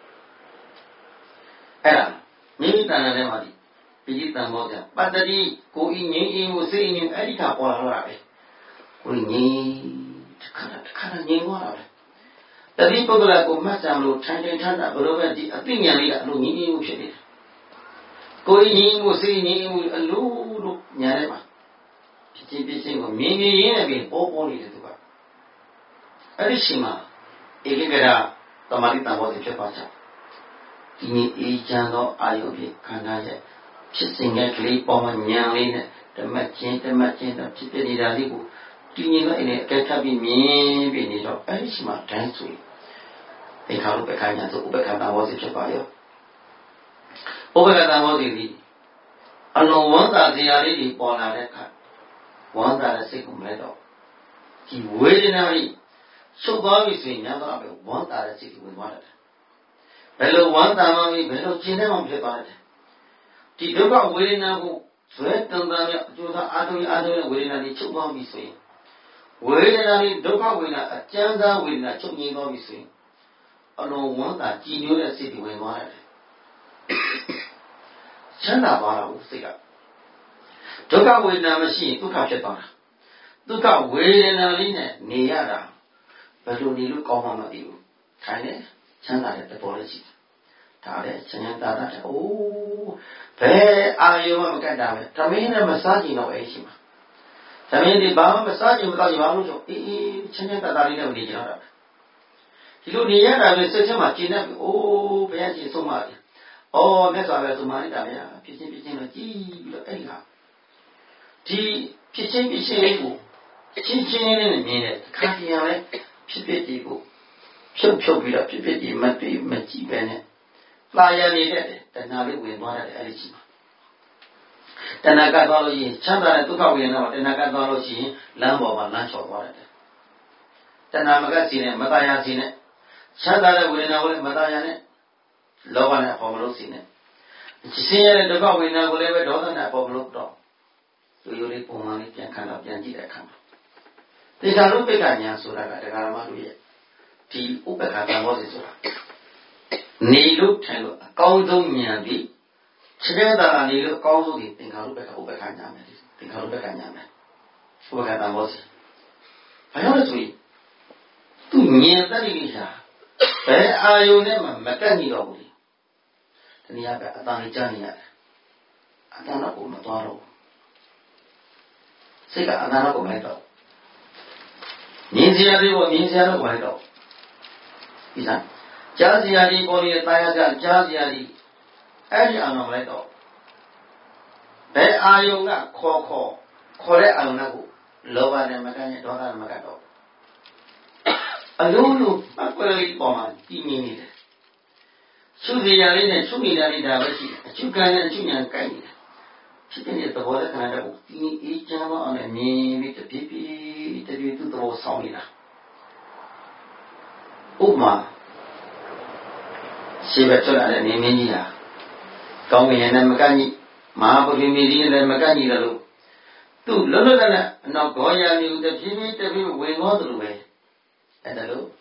အဲ့ဒါမိမိတဏ္ဍာထဲမှာဒီပိဋိတံဘောကပတ္တိကိုဤငြိမ်းအေးမှုစိတ်ငြိမ်းအဲ့ဒီခါပေါ်လာတာပဲကိုငြိမ်းတစ်ခါတစ်ခါငြိမ်းသွားတာပဲတတိပုဂ္ဂလကိုမှတ်စံလို့ထိုင်ထိုင်ထတာဘယ်လိုပဲဒီအသိဉာဏ်လေးကအလိုငြိမ်းအေးမှုဖြစ်နေတယ်ကိုဤငြိမ်းမှုစိတ်ငြိမ်းမှုအလိုလို့ညာထဲမှာဖြစ်ချင်းဖြစ်ချင်းကိုမြင်မြင်ရင်းနဲ့ပြီးပေါ်ပေါ်နေတယ်သူကအဲ့ဒီရှိမှာဧကိကရသမာဓိတံဘောဖြစ်ပါချာဒီနေ့အေးချမ်းသောအာယုဖြစ်ခန္ဓာရဲ့ဖြစ်စဉ်ရဲ့ကလေးပေါ်မှာဉာဏ်လေးနဲ့ဓမ္မချင်းဓမ္မချင်းတော့ဖြစ်ဖြစ်နေတာလေးကိုဒီနေ့တော့အဲ့ဒီအကဲခတ်ပြီးမြင်ပြီးနေတော့အဲ့ဒီရှိမှာတန်းဆွေဒီခါလိုပဲခိုင်းညာဆိုဥပ္ပခတံဘောဖြစ်ပါရောဥပ္ပခတံဘောဒီအလုံးဝန္တာဇာလေးတွေပေါ်လာတဲ့အခါဝန္တာတဲ့စိတ်ကိုမလဲတော့ဒီဝေဒနာကြီးချုပ်သွားပြီဆိုရင်များတော့ပဲဝမ်းသာတဲ့စိတ်ကိုဝင်သွားတယ်ဘယ်လိုဝမ်းသာမှမဘယ်လိုကျဉ်းတဲ့မှဖြစ်သွားတယ်ဒီဒုက္ခဝေဒနာကိုဇွဲတန်တန်နဲ့အကျိုးသာအာထုံအာထုံနဲ့ဝေဒနာကြီးချုပ်သွားပြီဆိုရင်ဝေဒနာကြီးဒုက္ခဝေဒနာအကျဉ်းသားဝေဒနာချုပ်ငြိမ်းသွားပြီဆိုရင်အလုံးဝမ်းသာကြည်ညိုတဲ့စိတ်ကိုဝင်သွားတယ်ချမ်းသာသွားတာကိုစိတ်ကဒုက္ခဝေဒနာမရှိရင်ဒုက္ခဖြစ်သွားတာဒုက္ခဝေဒနာလေးနဲ့နေရတာဘယ်လိုနေလို့ကောင်းမှမသိဘူးခိုင်းတယ်ချမ်းသာတဲ့သဘောလေးရှိတယ်ဒါလည်းချမ်းသာတာအိုးဘယ်အာယုံမှမကတ်တာပဲသမင်းနဲ့မစားကြည့်တော့အဲ့ရှိမှာသမင်းဒီဘာမှမစားကြည့်မတော့ဘာလို့ဆိုအေးအေးချမ်းသာတာလေးနဲ့နေကြတော့ဒီလိုနေရတာပဲစိတ်ထဲမှာကျဉ်းနေပြီအိုးဘယ်အချင်းဆုံးပါလဲအော်မြတ်စွာဘုရားသုမာရိတာဗျာဖြစ်ချင်းဖြစ်ချင်းတော့ကြည်ပြီးတော့အဲ့ဒီဟာဒီဖြစ်ချင်းဖြစ်ချင်းလေးကိုချင်းချင်းလေးနဲ့မြင်တဲ့ခါကျရင်လည်းဖြစ်ဖြစ်ဒီကိုဖြုတ်ဖြုတ်ပြီးတော့ဖြစ်ဖြစ်ဒီမတွေ့မကြည့်ပဲနဲ့လာရနေတဲ့တဏှာလေးဝင်သွားတယ်အဲ့ဒီချိန်မှာတဏှာကသွားလို့ရှိရင်ချမ်းသာတဲ့ဒုက္ခဝေဒနာမှာတဏှာကသွားလို့ရှိရင်လမ်းပေါ်မှာလမ်းချော်သွားတယ်တဏှာမကစီနဲ့မတရားစီနဲ့ချမ်းသာတဲ့ဝေဒနာကိုလည်းမတရားနဲ့လောဘနဲ့ပေါ်မလို့စီနဲ့ဆင်းရဲတဲ့ဒုက္ခဝေဒနာကိုလည်းပဲဒေါသနဲ့ပေါ်မလို့တော့ရိုးရိုးလေးပုံမှန်လေးပြန်ခံတော့ပြန်ကြည့်တဲ့အခါမှာတေချာရုပ်ပိက္ခညာဆိုတာကတရားဓမ္မတို့ရဲ့ဒီဥပ္ပခါတံဘောစီဆိုတာနေလို့ထိုင်လို့အကောင်းဆုံးဉာဏ်ပြီးခြေတဲ့တာနေလို့အကောင်းဆုံးဒီသင်္ခါရုပ္ပခါဥပ္ပခါညာမယ်သင်္ခါရုပ္ပခါညာမယ်ဥပ္ပခါတံဘောစီဘာလို့လဲဆိုရင်သူဉာဏ်တတိဟာဘယ်အာယုန်နဲ့မှမကန့်ညီတော့ဘူးလေတနည်းအားဖြင့်အတန်လေးကြားနေရတယ်အတန်တော့ကိုမသွားတော့စိတ်ကအတန်တော့ကိုမလိုက်တော့မြင်စရာတွေကိုမြင်စရာတော့ကိုလိုက်တော့ဒီစားကြားစရာဒီပေါ်နေတဲ့တရားကြကြားစရာဒီအဲ့ဒီအောင်မလိုက်တော့ဘယ်အာယုံကခေါ်ခေါ်ခေါ်တဲ့အာယုံကိုလောဘနဲ့မကန့်နဲ့ဒေါသနဲ့မကန့်တော့အလုံးလုံးအကွယ်လေးပေါ်မှာကြီးမြင်နေတယ်သုစရာလေးနဲ့သုနေတာလေးဒါပဲရှိတယ်အချုပ်ကံနဲ့အချုပ်ဉာဏ်ကိုက်နေတယ်ဖြစ်တဲ့သဘောလက္ခဏာတွေကိုဒီအေးချမ်းအောင်နဲ့မြင်ပြီးတပြည့်ပြည့်တပြည့်သူ့သဘောဆောင်နေတာဥပမာရှိပဲထွက်လာတဲ့နေမင်းကြီးဟာကောင်းကင်နဲ့မကန့်ညီမဟာဗုဒ္ဓမီကြီးနဲ့မကန့်ညီတယ်လို့သူ့လွတ်လွတ်နဲ့အနောက်ဂောရာမျိုးတပြည့်ပြည့်တပြည့်ဝင်သွားသလိုပဲအဲ့ဒါလို့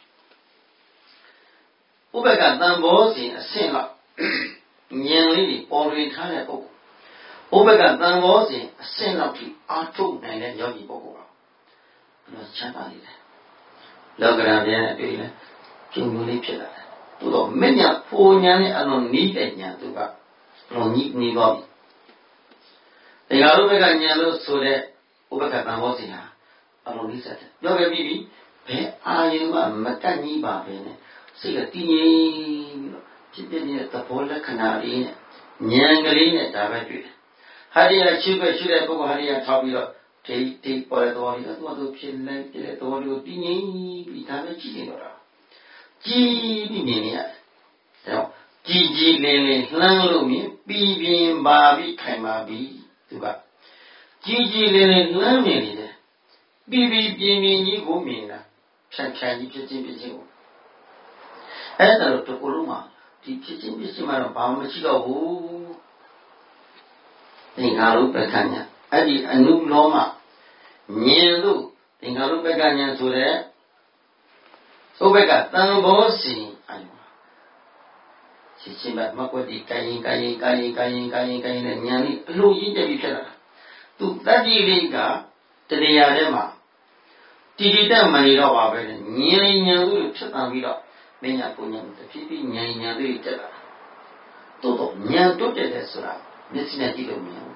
ဥပ္ပကတံဘောစဉ်အဆင့်လောက်ဉာဏ်လေးပေါ်လွင်ထားတဲ့ပုဂ္ဂိုလ်ဥပ္ပကတံဘောစဉ်အဆင့်လောက်ထိအာထုတ်နိုင်တဲ့ယောဂီပုဂ္ဂိုလ်ကဘယ်ချမ်းသာနေလဲလောကရန်ပြန်တွေ့လဲကျုံမျိုးလေးဖြစ်လာတယ်သို့တော့မညာဖိုလ်ညာနဲ့အလုံးနီးတဲ့ညာသူကလုံးနီးနီးသွားပြီဒီဃာရုပ္ပကညာလို့ဆိုတဲ့ဥပ္ပကတံဘောစဉ်ဟာအလုံးနီးစက်တယ်ပြောခဲ့ပြီးပြီဘယ်အာယုံကမကန့်ကြီးပါပဲနဲ့စိတ်ကတည်ငြိမ်ပြီးတော့ဖြစ်ဖြစ်နေတဲ့သဘောလက္ခဏာလေးနဲ့ဉာဏ်ကလေးနဲ့ဒါပဲတွေ့တယ်။ဟာဒီယာရှုပဲရှုတဲ့ပုဂ္ဂိုလ်ဟာဒီယာထောက်ပြီးတော့ဒီဒီပေါ်တဲ့သဘောလေးကသူ့သူဖြစ်နေတဲ့သဘောလေးကိုတည်ငြိမ်ပြီးဒါပဲကြည့်နေတော့တာ။ကြည့်ပြီးမြင်နေရတယ်။အဲတော့ကြည်ကြည်လင်းလင်းလှမ်းလို့မြင်ပြီးပြင်းပါပြီးခိုင်ပါပြီးသူကကြည်ကြည်လင်းလင်းလှမ်းမြင်နေတယ်။ပြီးပြီးပြင်းပြင်းကြီးကိုမြင်တာဖြန့်ဖြန့်ကြီးဖြစ်ချင်းဖြစ်ချင်းကိုအဲ့ဒါတော့တကူလုံးမှာဒီဖြစ်ချင်းဖြစ်ချင်းမှာတော့ဘာမှမရှိတော့ဘူးသင်္ခါရုပ္ပကညာအဲ့ဒီအနုလောမမြင်လို့သင်္ခါရုပ္ပကညာဆိုတဲ့ဥပ္ပကတံဘောစီအယုဖြစ်ချင်းမှာမကွက်ဒီကိုင်းရင်ကိုင်းရင်ကိုင်းရင်ကိုင်းရင်ကိုင်းရင်ကိုင်းရင်ဉာဏ်လေးအလို့ရင်းတက်ပြီးဖြစ်လာတာသူတတ္တိလေးကတရားထဲမှာတိတိတတ်မှန်နေတော့ပါပဲဉာဏ်ဉာဏ်လို့ဖြစ်တန်ပြီးတော့မညာပုံညာတဖြည်းဖြည်းဉာဏ်ဉာဏ်လေးတက်လာတိုးတော့ဉာဏ်တိုးတက်တယ်ဆိုတာမျက်စိနဲ့ကြည့်လို့မရဘူး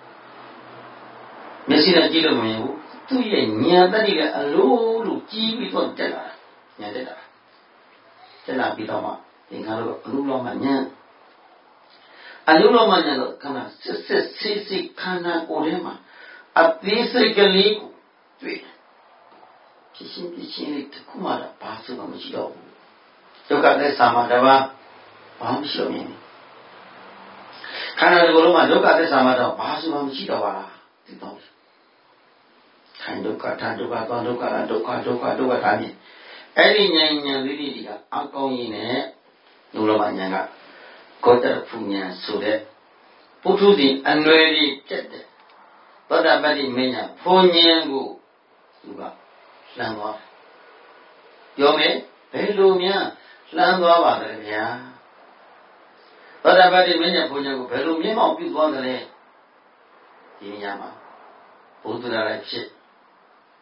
မျက်စိနဲ့ကြည့်လို့မရဘူးသူ့ရဲ့ဉာဏ်တတိကအလိုလိုကြီးပြီးတော့တက်လာဉာဏ်တက်လာတက်လာပြီးတော့မှသင်္ခါရကအလိုလိုမှဉာဏ်အလိုလိုမှဉာဏ်တော့ခဏစစ်စစ်စစ်စစ်ခန္ဓာကိုယ်ထဲမှာအသေးစိတ်ကလေးကိုတွေ့ဖြစ်ရှင်းဖြစ်ရှင်းလေးတစ်ခုမှတော့ဘာမှမရှိတော့ဘူးဒုက္ခသစ္စာမှာတပါးဘာမှမရှိတော့မြင်ခန္ဓာကိုယ်လုံးမှာဒုက္ခသစ္စာမှာတော့ဘာမှမရှိတော့ပါလားဒီတော့ခိုင်ဒုက္ခထာဒုက္ခသောဒုက္ခလားဒုက္ခဒုက္ခဒုက္ခထားမြင်အဲ့ဒီဉာဏ်ဉာဏ်လေးတွေကအကောင်းကြီးနဲ့ဒုလဘဉာဏ်ကကောတရဖူဉာဏ်ဆိုတဲ့ပုထုဇဉ်အနွယ်ကြီးတက်တဲ့သောတာပတ္တိမဉ္ဇဉ်ဖုန်ဉာဏ်ကိုသူကလှမ်းသွားပြောမယ်ဘယ်လိုများလှမ်းသွားပါလဲဗျာသောတာပတ္တိမဉ္ဇဉ်ဖုန်ဉာဏ်ကိုဘယ်လိုမျက်မှောက်ပြုသွားသလဲဒီညမှာဘုဒ္ဓရာလည်းဖြစ်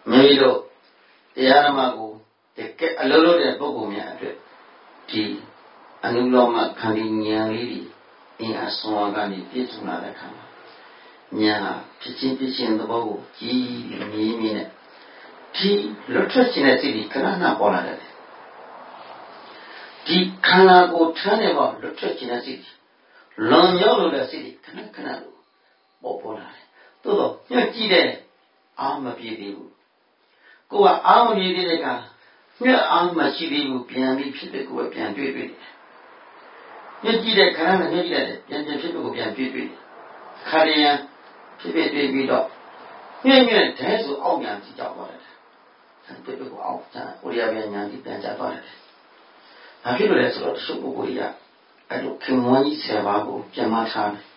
မိတို့တရားဓမ္မကိုတကယ်အလုံးလုံးတဲ့ပုဂ္ဂိုလ်များအတွက်ဒီအနုလောမခန္ဒီဉာဏ်လေးတွေအင်းအစွမ်းကနေပြည့်စုံလာတဲ့အခါမှာဉာဏ်ဟာဖြစ်ချင်းဖြစ်ချင်းသဘောကိုကြည်မြင်မြင်နဲ့ဒီလွတ်ထွက်ခြင်းတဲ့စိတ်ကြီးခဏခဏပေါ်လာတယ်ဒီခန္ဓာကိုယ်ထမ်းနေပါလွတ်ထွက်ခြင်းတဲ့စိတ်ကြီးလွန်မြောက်လို့တဲ့စိတ်ကြီးခဏခဏလို့ပေါ်ပေါ်လာတယ်သို့တော့ညှက်ကြည့်တဲ့အာမပြေသေးဘူးကိုကအာမပြေသေးတဲ့ကညှက်အာမရှိသေးဘူးပြန်ပြီးဖြစ်တဲ့ကိုယ်ပြန်တွေ့တွေ့တယ်ညှက်ကြည့်တဲ့ခန္ဓာနဲ့ညှက်ကြည့်တဲ့ပြန်ပြန်ဖြစ်တဲ့ကိုပြန်တွေ့တွေ့တယ်ခါရယံဖြစ်ဖြစ်တွေ့ပြီးတော့ညှက်ညှက်တဲဆိုအောက်ညာကြည့်ကြောက်သွားတယ်ဖြစ်ဖြစ်ကိုအောက်ညာဥရိယပဲညာကြည့်ပြန်ကြသွားတယ်ဘာဖြစ်လို့လဲဆိုတော့တချို့ပုဂ္ဂိုလ်တွေကအဲ့လိုခင်မွန်းကြီးဆယ်ပါးကိုပြန်မထားတယ်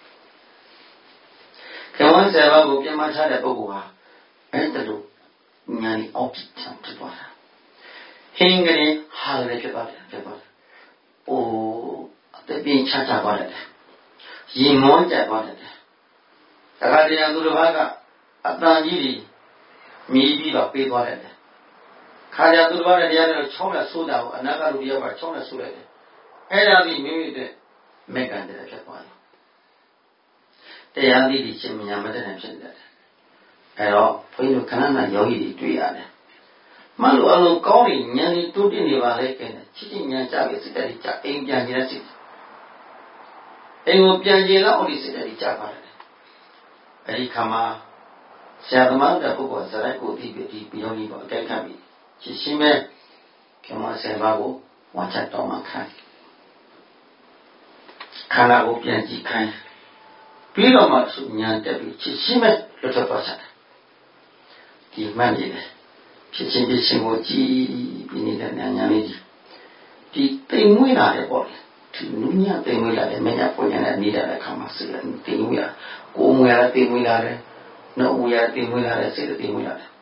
ခင်မွန်းဆယ်ပါးကိုပြန်မထားတဲ့ပုဂ္ဂိုလ်ဟာအဲ့တလူညာကြီးအောက်ကြည့်ချင်ဖြစ်သွားတာဟင်းကလေးဟာလည်းဖြစ်သွားတယ်ဖြစ်သွားတယ်အိုးအတပြင်းချချသွားတယ်ရင်မောကြသွားတယ်တခါတည်းသူတစ်ပါးကအတန်ကြီးကြီးမြည်ပြီးတော့ပေးသွားတယ်ခါကြသူတစ်ပါးနဲ့တရားနဲ့ချောင်းနဲ့ဆိုးတာကိုအနာကလူတယောက်ကချောင်းနဲ့ဆိုးလိုက်တယ်အဲ့ဒါပြီးမိမိတဲ့မက်ကန်တဲ့ဖြစ်သွားတယ်တရားလေးဒီချင်းမြင်မတဲ့ဖြစ်နေတယ်အဲ့တော့ဘုန်းကြီးတို့ခဏခဏယောဂီတွေတွေ့ရတယ်မှန်လို့အလုံးကောင်းနေဉာဏ်ကြီးတိုးတက်နေပါလေကဲချစ်ချစ်ဉာဏ်ကြပြီစိတ်တည်းကြအိမ်ပြန်နေတဲ့စိတ်အိမ်ကိုပြန်ကျင်တော့ဒီစိတ်တည်းကြပါတယ်အဲ့ဒီခါမှာဆရာသမားတဲ့ပုဂ္ဂိုလ်ဇာတ်ကိုသိပြီးဒီယောဂီကိုအကြိုက်ခံပြီးချစ်ရှင်းမဲ့ကျမဆယ်ပါးကိုဝါချက်တော်မှခံခန္ဓာကိုပြန်ကြည့်ခိုင်းပြီးတော့မှဉာဏ်တက်ပြီးချစ်ရှင်းမဲ့လွတ်ထွက်သွားချတယ်ဒီမှန်နေတယ်ဖြစ်ချင်းဖြစ်ချင်းကိုကြည်ပြီးနေတဲ့ဉာဏ်ဉာဏ်လေးကြီးဒီတိမ်မွေးလာတယ်ပေါ့လေဒီနုညတိမ်မွေးလာတယ်မညာပုံညာနဲ့နေတဲ့အခါမှာစိတ်ကတိမ်မွေးလာကိုယ်မွေးလာတိမ်မွေးလာတယ်နှုတ်မွေးလာတိမ်မွေးလာတယ်စိတ်ကတိမ်မွေးလာတယ်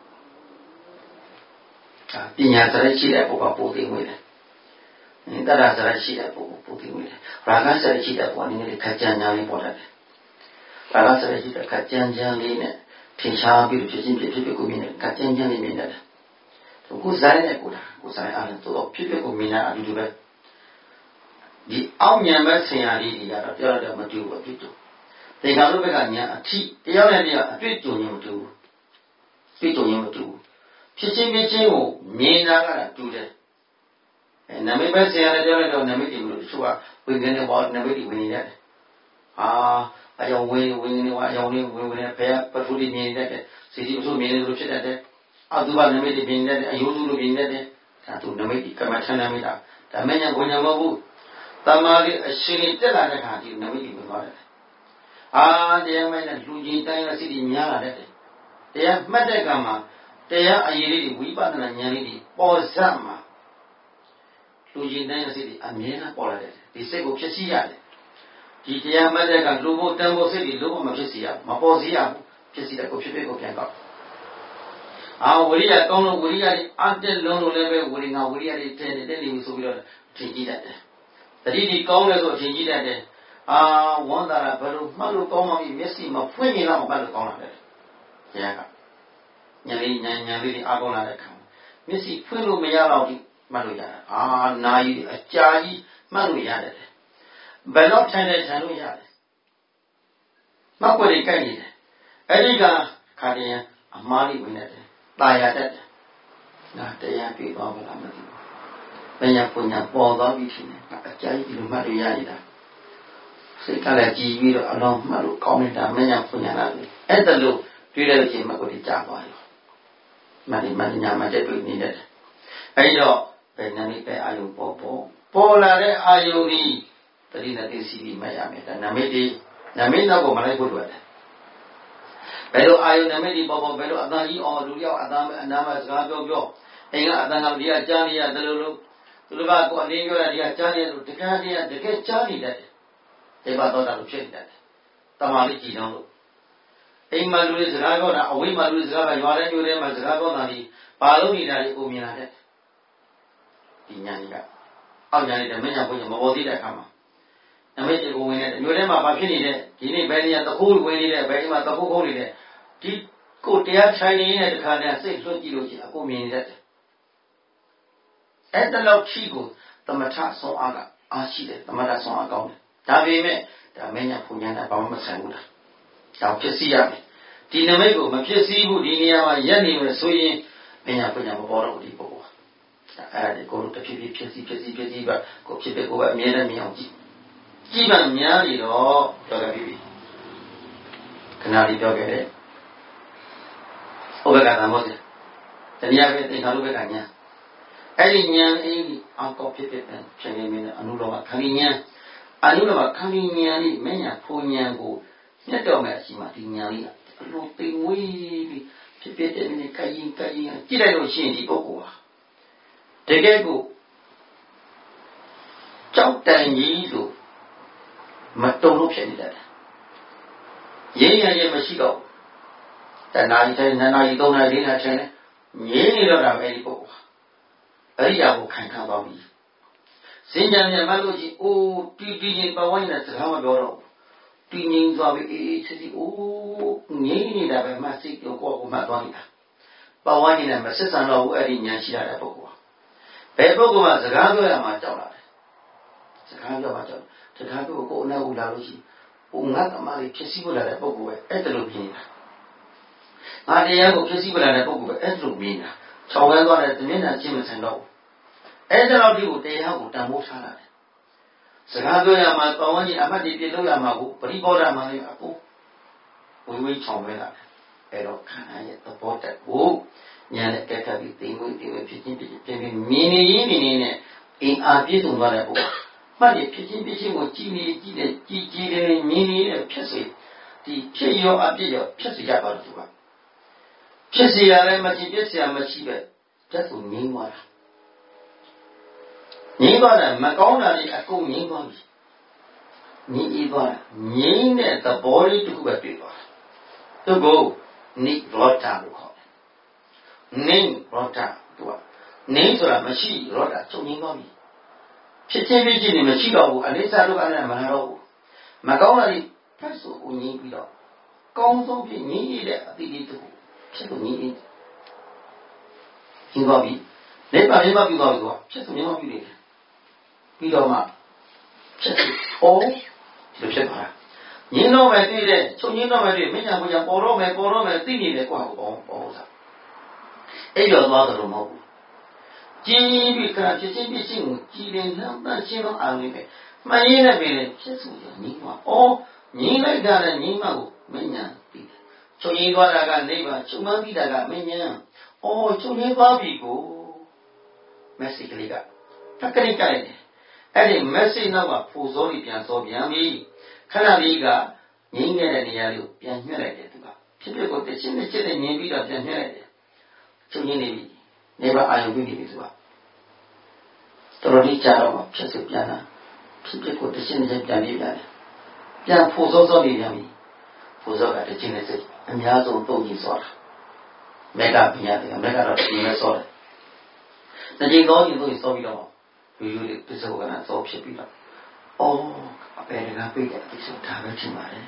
ပညာစရိုက်ရှိတဲ့ပုဂ္ဂိုလ်ပိုတိမ်မွေးတယ်တရစရိုက်ရှိတဲ့ပုဂ္ဂိုလ်ပိုတိမ်မွေးတယ်ရာဂစရိုက်ရှိတဲ့ပုဂ္ဂိုလ်နည်းနည်းခက်ကြမ်းကြမ်းလေးပေါ်တတ်တယ်ရာဂစရိုက်ရှိတဲ့ခက်ကြမ်းကြမ်းလေးနဲ့ထင်ရှားပြီးဖြစ်ချင်းဖြစ်ဖြစ်ကိုမြင်တယ်ခက်ကြမ်းကြမ်းလေးမြင်တယ်ကိုယ်စားနဲ့ကိုယ်တာကိုယ်စားအားလည်းတော့ဖြစ်ဖြစ်ကိုမြင်တာအတူတူပဲဒီအောင်ဉာဏ်ပဲဆင်ရလေးတွေကတော့ပြောရတော့မတူဘူးအဖြစ်တူဒီကောင်တို့ဘက်ကညာအထိတရားနဲ့တရားအတွေ့အကြုံရင်မတူဘူးတွေ့ကြုံရင်မတူဘူးဖြစ်ချင်းဖြစ်ချင်းကိုမြင်တာကတူတယ်အဲနမိတ်ပဲဆင်ရတယ်ပြောလိုက်တော့နမိတ်တွေလို့တချို့ကဝိညာဉ်နဲ့ဘောနမိတ်တွေဝင်နေတယ်ဟာအယောင်ဝင်ဝင်နေကအယောင်လေးဝင်ဝင်နေဘယ်ပထူလေးမြင်နေတယ်စီစီအဆိုးမြင်နေလို့ဖြစ်တတ်တယ်အတုပနမိတ်တွေမြင်နေတယ်အယုစုလိုမြင်နေတယ်ဒါသူနမိတ်ကမ္မထနမိတ်ဒါဒါမညာဘုံညာမဟုတ်ဘူးတမားလေးအရှင်လေးတက်လာတဲ့ခါဒီနမိတ်တွေဝင်သွားတယ်အာတရားမိုင်းနဲ့လူကြီးတိုင်းရစီတီများလာတဲ့တရားမှတ်တဲ့ကံမှာတရားအရေးလေးတွေဝိပဿနာဉာဏ်လေးတွေပေါ်စက်မှာလူကြီးတိုင်းရစီတီအမြဲတမ်းပေါ်လာတယ်ဒီစိတ်ကိုဖြစ်စီရတယ်ဒီတရားမှတ်တဲ့ကလူဖို့တန်ဖို့စိတ်တွေလုံးဝမဖြစ်စီရမပေါ်စီရဘူးဖြစ်စီတဲ့ကိုဖြစ်ဖြစ်ကိုပြန်ကောက်အာဝိရိယကောင်းလို့ဝိရိယတွေအတက်လုံးလို့လည်းပဲဝိရိငါဝိရိယတွေတဲတဲနေပြီဆိုပြီးတော့ထင်ကြည့်တတ်တယ်တတိဒီကောင်းတယ်ဆိုထင်ကြည့်တတ်တယ်အာဝန္တာရဘယ်လိုမှတ်လို့ကောင်းမှမမျက်စိမဖွင့်ရင်တော့မှတ်လို့ကောင်းလာတယ်တရားကညာလေးညာညာလေးတွေအားကောင်းလာတဲ့အခါမျက်စိဖွင့်လို့မရတော့ဘူးမှတ်လို့ရတယ်အာနာယီအကြာကြီးမှတ်လို့ရတယ်ဘယ်တော့ထိုင်နေထိုင်လို့ရတယ်မှတ်ွက်တွေကြိုက်နေတယ်အဲ့ဒီကခါတည်းအမားလေးဝင်နေတယ်ตายရတတ်တယ်ငါတရားပြေသွားမလားမသိဘူးဘယ်ညာပုံညာပေါ်သွားပြီဖြစ်နေအကြာကြီးဒီလိုမှတ်လို့ရနေတာစိတ်ကလည်းကြည်ပြီးတော့အလုံးမှတ်လို့ကောင်းနေတာမညာပုံညာလားအဲ့ဒါလို့တွေ့တဲ့အချိန်မှာကိုယ်ကြားသွားရောမတိမညာမတက်တွေ့နေတယ်အဲ့တော့ဘယ်နမိတ်ပဲအာယုပေါ်ပေါ်ပေါ်လာတဲ့အာယုဒီတတိနဲ့သိစီပြီးမှတ်ရမယ်ဒါနမိတ်ဒီနမိတ်တော့ကိုမလိုက်ဖို့တွေ့တယ်ဘယ်လိုအာယုနမိတ်ဒီပေါ်ပေါ်ဘယ်လိုအတန်ကြီးအောင်လူတယောက်အတန်အနာမစကားပြောပြောအိမ်ကအတန်ကဒီကကြားနေရတယ်လို့လို့သူတို့ကကိုအလင်းပြောတာဒီကကြားနေလို့တကယ်တည်းတကယ်ကြားနေတယ်ဒီမှာတော့တာလို့ဖြစ်နေတယ်တမာလေးကြည်တော့လို့အိမ်မှာလူတွေစကားပြောတာအဝိမှာလူတွေစကားကရွာတဲ့ညိုတဲ့မှာစကားပြောတာဒီဘာလို့နေတာလဲကိုမြင်လာတဲ့ဒီညာကြီးကအောက်ညာလေးတမညာဘုညာမပေါ်သေးတဲ့အခါမှာနမိတ်ကိုဝင်နေတဲ့ညိုထဲမှာဘာဖြစ်နေတဲ့ဒီနေ့ဘယ်နေရာတခိုးဝင်နေတဲ့ဘယ်ဒီမှာတခိုးခိုးနေတဲ့ဒီကိုတရားထိုင်နေတဲ့တခါတည်းစိတ်လွတ်ကြည့်လို့ရှိရင်အကုန်မြင်နေတတ်တယ်အဲ့ဒါလောက်ရှိကိုသမထဆုံးအားကအားရှိတယ်သမထဆုံးအားကောင်းတယ်ဒါပေမဲ့ဒါမင်းညာဖုန်ညာတာဘာမှမဆိုင်ဘူးလားဒါဖြစ်စီရမယ်ဒီနမိတ်ကိုမဖြစ်စည်းဘူးဒီနေရာမှာရက်နေမယ်ဆိုရင်မင်းညာဖုန်ညာမပေါ်တော့ဘူးဒီပုဂ္ဂိုလ်အဲ့ဒါကိုတဖြည်းဖြည်းဖြစ်စီဖြစ်စီဖြစ်စီပဲကိုဖြစ်ဖြစ်ကိုပဲအမြဲတမ်းမြင်အောင်ကြည့်ကြည့်မှများနေတော့ပြောခဲ့ပြီခဏလေးပြောခဲ့တယ်ဥပ္ပကသမုဒ္ဒေတနည်းအားဖြင့်သင်္ခါရုပ္ပကညာအဲ့ဒီညာအဲ့ဒီအကောဖြစ်ဖြစ်တဲ့ဖြစ်နေနေအနုလောမခန္ဒီညာအနုလောမခန္ဒီညာလေးမညာဖုန်ညာကိုညှက်တော့မယ်အရှိမှဒီညာလေးအလိုသိမွေးပြီးဖြစ်ဖြစ်တဲ့နေခိုင်ရင်ခိုင်ရင်ကြည့်လိုက်လို့ရှိရင်ဒီပုဂ္ဂိုလ်ဟာတကယ်ကိုကြောက်တန်ကြီးလို့မတုံလို့ဖြစ်နေတတ်တယ်ရင်းရရင်မရှိတော့တဏှာကြီးတိုင်းနာနာကြီးသုံးနာလေးနာချင်းလဲငြင်းနေတော့တာပဲဒီပုဂ္ဂိုလ်ဟာအဲ့ဒီအရာကိုခံခံသွားပြီစင်ကြံမြတ်မလို့ကြီးအိုးတီတီချင်းပဝိုင်းနဲ့စကားမပြောတော့တီငင်းသွားပြီအေးအေးချစ်စီအိုးငြင်းနေတာပဲမစိတ်ကိုကိုယ်ကိုမှတ်သွားနေတာပဝိုင်းနဲ့မဆက်ဆံတော့ဘူးအဲ့ဒီဉာဏ်ရှိရတဲ့ပုဂ္ဂိုလ်ဘယ်ပုဂ္ဂိုလ်မှစကားပြောရမှာကြောက်လာတယ်စကားပြောမှကြောက်စကားပြောကိုအနာဦးလာလို့ရှိပုံငါတမလေးဖြစ်စီဖို့လာတဲ့ပုဂ္ဂိုလ်ပဲအဲ့ဒါလိုမြင်နေတာငါတရားကိုဖြစ်စီဖို့လာတဲ့ပုဂ္ဂိုလ်ပဲအဲ့ဒါလိုမြင်နေတာချောင်းဝဲသွားတဲ့မျက်နှာချင်းမဆိုင်တော့ဘူးအဲ့ဒါတော့ဒီကိုတရားကိုတန်ဖိုးထားတာတယ်စကားပြောရမှာတောင်းဝန်းကြီးအမှတ်တွေပြလို့ရမှာကိုပရိဘောဓမှာလည်းအပူဝိဝိချောင်းဝဲလာတယ်အဲ့တော့ခန္ဓာရဲ့သဘောတက်ကိုညာနဲ့ကက်ကပ်ပြီးသိငွေသိငွေဖြစ်ချင်းဖြစ်ချင်းပြင်ပြီးမြင်နေရင်းမြင်နေနဲ့အင်အားပြည့်စုံသွားတဲ့ပုဂ္ဂိုလ်မှတ်ရဖြစ်ချင်းဖြစ်ချင်းကိုကြည်နေကြည်နေကြည်ကြည်တယ်မြင်နေတဲ့ဖြစ်စေဒီဖြစ်ရောအပြည့်ရောဖြစ်စေရပါလို့သူကဖြစ်စေရလည်းမကြည့်ဖြစ်စေရမရှိပဲပြတ်သူငြိမ်းသွားတာငြိမ်းသွားတယ်မကောင်းတာတွေအကုန်ငြိမ်းသွားပြီငြိမ်းအေးသွားတယ်ငြိမ်းတဲ့သဘောလေးတစ်ခုပဲတွေ့သွားသူကိုနိရောဓလို့ခေါ်တယ်နိရောဓသူကနိဆိုတာမရှိရောဓချုပ်ငြိမ်းသွားပြီဖြစ်ချင်းဖြစ်ချင်းနေမရှိတော့ဘူးအနိစ္စဒုက္ခနဲ့မလာတော့ဘူးမကောင်းတာတွေဖတ်ဆိုကိုငြိမ်းပြီးတော့ကောင်းဆုံးဖြစ်ငြိမ်းရတဲ့အတိအကျတစ်ခုဖြစ်လို့ငြိမ်းအေးရှင်းသွားပြီနိဗ္ဗာန်မြတ်ပြီးသွားပြီကွာဖြစ်ဆိုမြတ်ပြီးနေတယ်ပြီးတော့မှဖြစ်စီဩဒီလိုဖြစ်သွားတာငြင်းတော့မယ်တွေ့တဲ့ချုပ်ငြင်းတော့မယ်တွေ့မညာကိုညာပေါ်တော့မယ်ပေါ်တော့မယ်သိနေတယ်ကွာဟောပေါ်ဟောတာအဲ့ရောသွားတယ်လို့မဟုတ်ဘူးကြည်ပြီးကဖြစ်ချင်းဖြစ်ချင်းကိုကြည်တယ်လမ်းတန်းရှင်းတော့အောင်နေတယ်မှန်ရင်းနဲ့ပဲဖြစ်ဆိုရငြင်းသွားဩငြင်းလိုက်တာနဲ့ငြင်းမှကိုမညာသိတယ်ချုပ်ငြင်းသွားတာကနိဗ္ဗာန်ချုပ်မှန်းပြီးတာကမညာဩချုပ်ငြင်းသွားပြီကိုမက်ဆေ့ကလေးကတက်ကလေးကြိုက်တယ်အဲ့ဒီ message နောက်ကပို့စောပြီးပြန်စောပြန်ပြီခဏလေးကငြင်းခဲ့တဲ့နေရာလေးကိုပြန်ညှက်လိုက်တယ်သူကဖြစ်ဖြစ်ကိုတချင်းနဲ့ချက်နဲ့ငြင်းပြီးတော့ပြန်ညှက်လိုက်တယ်ချုပ်ငြင်းနေပြီနေပါအာယုပြီးနေပြီသူကတော်တော်လေးကြာတော့မှဖြစ်စစ်ပြန်လာဖြစ်ဖြစ်ကိုတချင်းနဲ့ပြန်ပြီးပြန်တယ်ပြန်ပို့စောစောနေပြန်ပြီပို့စောကတချင်းနဲ့စစ်အများဆုံးတုံ့ကြီးစောတာမေကပညာတယ်မေကတော့တချင်းနဲ့စောတယ်တချင်းကောင်းရင်တို့စောပြီးတော့ရိုးရိုးလေးပစ္စုပန်ကသောဖြစ်ပြီးတော့အော်အပေကပြည့်တဲ့အဖြစ်ဒါပဲဖြစ်ပါလေ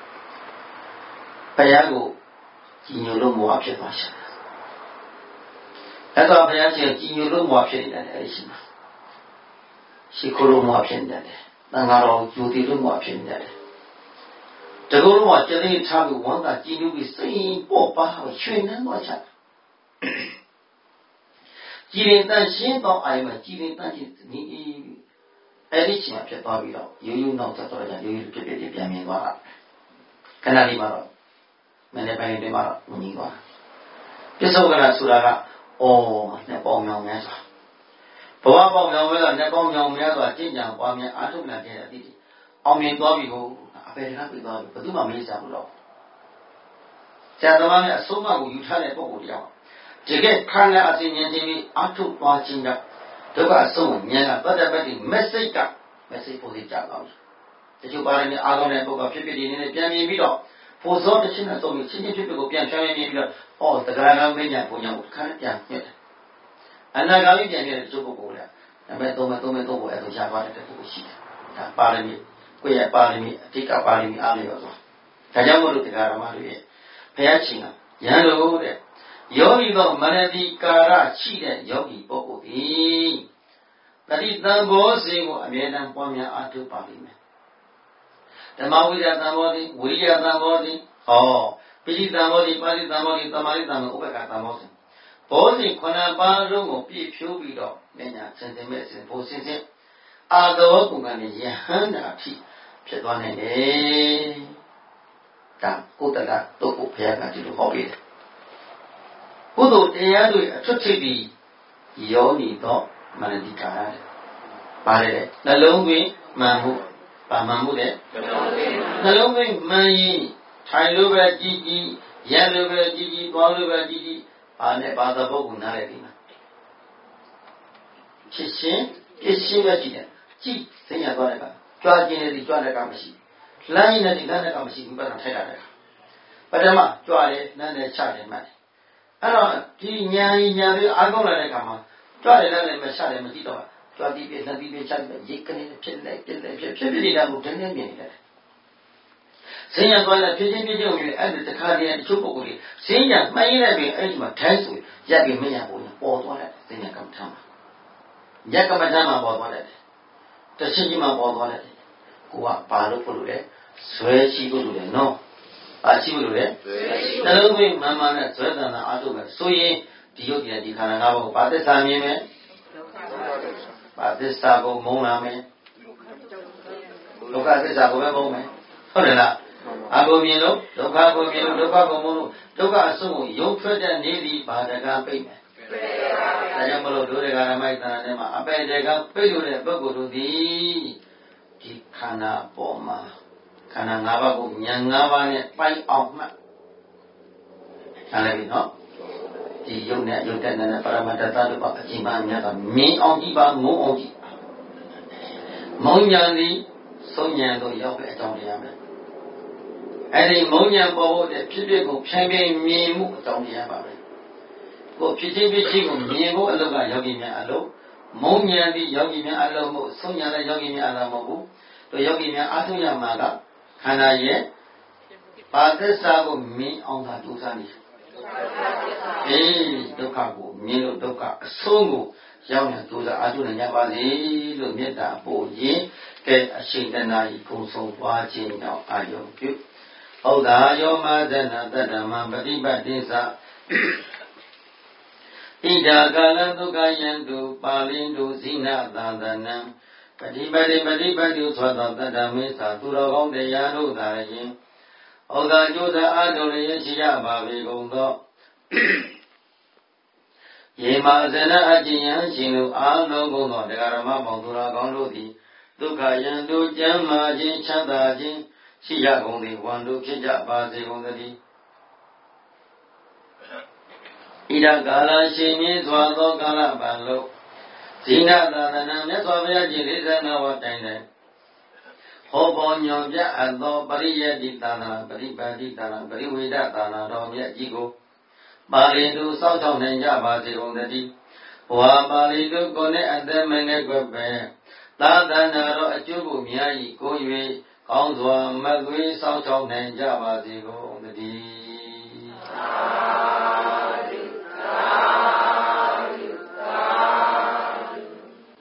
ဘုရားကိုကြည်ညိုလို့မောဖြစ်သွားရှာအဲ့တော့ဘုရားရှင်ကြည်ညိုလို့မောဖြစ်နေတယ်အဲ့ဒီရှိမှာရှိခိုးလို့မောဖြစ်နေတယ်တန်ဃာတော်ယူတည်လို့မောဖြစ်နေတယ်တကူလုံးကကျတဲ့ထားပြီးဝမ်းသာကြည်ညိုပြီးစိတ်ပေါ်ပါရွှင်နှမ်းသွားချတယ်ကြည်ရင်တန်ရှင်းတော့အိုင်မှာကြည်ရင်တန်ရှင်းဒီအဲ့ဒီချိန်မှာဖြစ်သွားပြီးတော့ရိုးရိုးနောက်ဆက်တော့ကြရိုးရိုးဖြစ်ဖြစ်ပြန်မြင်သွားတာခဏလေးမှာတော့မနေ့ပိုင်းတွေမှာတော့မြင်သွားပစ္စုပန်ဆိုတာကအော်နဲ့ပေါင်းမြောင်များစွာဘဝပေါင်းမြောင်များစွာနဲ့ပေါင်းမြောင်များစွာကျင့်ကြံပွားများအားထုတ်လာတဲ့အသည့်အောင်မြင်သွားပြီကိုအပေကပြသွားပြီဘယ်သူမှမလေးစားဘူးတော့ဆရာသမားများအဆုံးအမကိုယူထားတဲ့ပုံကိုတရားတကယ်ခန္ဓာအစဉ်ဉာဏ်ချင်းပြီးအထုသွားခြင်းကြောင့်ဒုက္ခအဆုံးဉာဏ်ကပတ်သက်ပတ်ပြီး message က message ပို့ပြီးကြာသွားပြီတချို့ပါရင်အားလုံးတဲ့ပုဂ္ဂိုလ်ဖြစ်ဖြစ်ဒီနေ့ပြန်မြင်ပြီးတော့ပို့စောတစ်ချင်းနဲ့သုံးပြီးချင်းချင်းဖြစ်ဖြစ်ကိုပြန်ဖြောင်းရင်းပြီးတော့အော်တက္ကရာကမင်းညာပုံညာကိုခါနဲ့ပြန်ညှက်တယ်အနာဂါမိပြန်နေတဲ့တချို့ပုဂ္ဂိုလ်တွေကနံပါတ်သုံးမဲ့သုံးမဲ့သုံးဖို့အဲ့လိုရှားသွားတဲ့ပုဂ္ဂိုလ်ရှိတယ်ဒါပါရမီကိုယ့်ရဲ့ပါရမီအတိတ်ကပါရမီအားလျော်သွားဒါကြောင့်မို့လို့တရားဓမ္မတွေရဲ့ဘုရားရှင်ကရန်လို့တဲ့ယောဂီသောမနတိကာရရှိတဲ့ယောဂီပုဂ္ဂိုလ်သည်ပရိသံဘောဇဉ်ကိုအမြဲတမ်းပွားများအားထုတ်ပါလိမ့်မယ်ဓမ္မဝိရသံဘောဇဉ်ဝိရိယသံဘောဇဉ်ဟောပိဋိသံဘောဇဉ်ပါဠိသံဘောဇဉ်သမာဓိသံဘောဥပ္ပခသံဘောဇဉ်ဘောဇဉ်ခုနှစ်ပါးလုံးကိုပြည့်ဖြိုးပြီးတော့ဉာဏ်ချင်းချင်းမဲ့စဉ်ဘိုးစင်စင်အာသောကုံကနေယဟန္တာအဖြစ်ဖြစ်သွားနိုင်တယ်ဒါကိုယ်တကတို့ဘုရားကဒီလိုဟောပေးတယ်ကုသိုလ်တရားတွေအထွတ်ထိပ်ပြီးယောနီတော့မနတိကာရပါတယ်နှလုံးသွင်းမှန်မှုပါမှန်မှုတဲ့နှလုံးသွင်းမှန်ရင်ထိုင်လို့ပဲကြည်ကြည်ရက်လို့ပဲကြည်ကြည်သွားလို့ပဲကြည်ကြည်ဘာနဲ့ဘာသာပုဂ္ဂိုလ်နားလည်ပြီလားဖြစ်ရှင်ဖြစ်ရှင်ပဲကြည်တယ်ကြည်သိညာသွားတဲ့ကကြွားခြင်းနဲ့ဒီကြွားတဲ့ကမရှိလှမ်းရင်နဲ့ဒီလှမ်းတဲ့ကမရှိဘူးပဲထိုက်တာတဲ့ပထမကြွားတယ်လမ်းနဲ့ချတယ်မှတ်အဲ့တော့ဒီညာညာလေးအားကောင်းလာတဲ့အခါမှာကြွတယ်လည်းလည်းမချတယ်မကြည့်တော့ကြွားပြီးပြလက်ပြီးပြချတယ်ရိတ်ကနေဖြစ်လိုက်ပြလိုက်ဖြစ်ဖြစ်ဖြစ်နေတာကိုတင်းတင်းမြင်နေတယ်စဉ္ညာသွားတဲ့ဖြစ်ချင်းဖြစ်ချင်းကိုအဲ့ဒီတခါတည်းအချို့ပုဂ္ဂိုလ်တွေစဉ္ညာမှန်ရင်လည်းအဲ့ဒီမှာထိုင်းဆိုရက်ပြီးမရဘူးပေါ်သွားတယ်စဉ္ညာကမ္မထမ်းမှာရက်ကမ္မထမ်းမှာပေါ်သွားတယ်တချင်းချင်းမှာပေါ်သွားတယ်ကိုကဘာလို့ဖို့လို့လဲဆွဲရှိဖို့လို့လဲနော်အာရှိဖို့လို့လဲနှလုံးသွင်းမှန်မှန်နဲ့ဇွဲတန်တာအားထုတ်မယ်ဆိုရင်ဒီယုတ်တရားဒီခန္ဓာ၅ပါးကိုဘာသစ္စာမြင်မယ်ဘာသစ္စာကိုမုံလာမယ်ဒုက္ခသစ္စာကိုပဲမုံမယ်ဟုတ်တယ်လားအဘုံမြင်လို့ဒုက္ခကိုမြင်လို့ဒုက္ခကိုမုံလို့ဒုက္ခအဆုံးကိုရုပ်ထွက်တဲ့နေသည်ဘာတကပိတ်မယ်ဒါကြောင့်မလို့ဒုရကရမိုက်တာထဲမှာအပေတကပိတ်လို့တဲ့ပုဂ္ဂိုလ်တို့သည်ဒီခန္ဓာပေါ်မှာခန္ဓာ၅ပါးကိုဉာဏ်၅ပါးနဲ့ပိုင်အောင်မှတ်နားလည်ပြီနော်ဒီယုံနဲ့ယုတ်တဲ့နဲ့ပရမတ္တသတ္တပအကျဉ်းပါများကမြင်အောင်ကြည့်ပါငုံအောင်ကြည့်မုံညာသည်ဆုံးညာတို့ရောက်တဲ့အကြောင်းတရားပဲအဲ့ဒီမုံညာပေါ်ဖို့တဲ့ဖြစ်ဖြစ်ကိုဖြန်းဖြန်းမြင်မှုအကြောင်းတရားပါပဲကိုဖြစ်ချင်းဖြစ်ချင်းကိုမြင်ဖို့အလုပ်ကယောဂီများအလုပ်မုံညာသည်ယောဂီများအလုပ်မို့ဆုံးညာတဲ့ယောဂီများအလုပ်မဟုတ်ဘူးတို့ယောဂီများအထုရမှာကခန္ဓာရဲ့ပါသစ္စာကိုမြင်အောင်သာကြိုးစားနေအေးဒုက္ခကိုမြင်လို့ဒုက္ခအဆုံးကိုရောက်နေကြိုးစားအားထုတ်နိုင်ကြပါစေလို့မေတ္တာပို့ရင်ကဲအရှိန်တနာဤကုံဆုံးသွားခြင်းကြောင့်အာယုံပြုဩဒါယောမသနာတတ္တမပฏิပတ်တိသဣဒာကာလဒုက္ခယံတုပါဠိတုဇိနသာသနံပฏิပတိပฏิပတ်တိသောသောတတ္တမေသာသူတော်ကောင်းတရားတို့သာယင်ဩဒါကျိုးသာအားထုတ်လျက်ရှိရပါပေကုန်သောယေမဇနအကျဉ်ယံရှင်တို့အားလုံးကုန်သောတရားဓမ္မပေါင်းသူတော်ကောင်းတို့သည်ဒုက္ခယံတုကျမ်းမာခြင်းချမ်းသာခြင်းရှိရကုန်သည်ဝန္တုဖြစ်ကြပါစေကုန်သတည်းဣဒကာလရှင်မြင့်စွာသောကာလပတ်လုံးဇိနသာသနာမြတ်စွာဘုရားကြီးလေးဆယ်နာဝတိုင်တိုင်ဟောပေါ်ညွန်ပြအပ်သောပရိယတ္တိသာနာပရိပါတိသာနာပရိဝေဒသာနာတော်မြတ်ကြီးကိုပါဠိတို့စောင့်ရှောက်နိုင်ကြပါစေကုန်သတည်းဘဝပါဠိတို့ကိုယ်နဲ့အသက်မနဲ့ကွယ်ပဲသာသနာတော်အကျိုးကိုများ၏ကို၍ကောင်းစွာမသွေးစောင့်ရှောက်နိုင်ကြပါစေကုန်သတည်း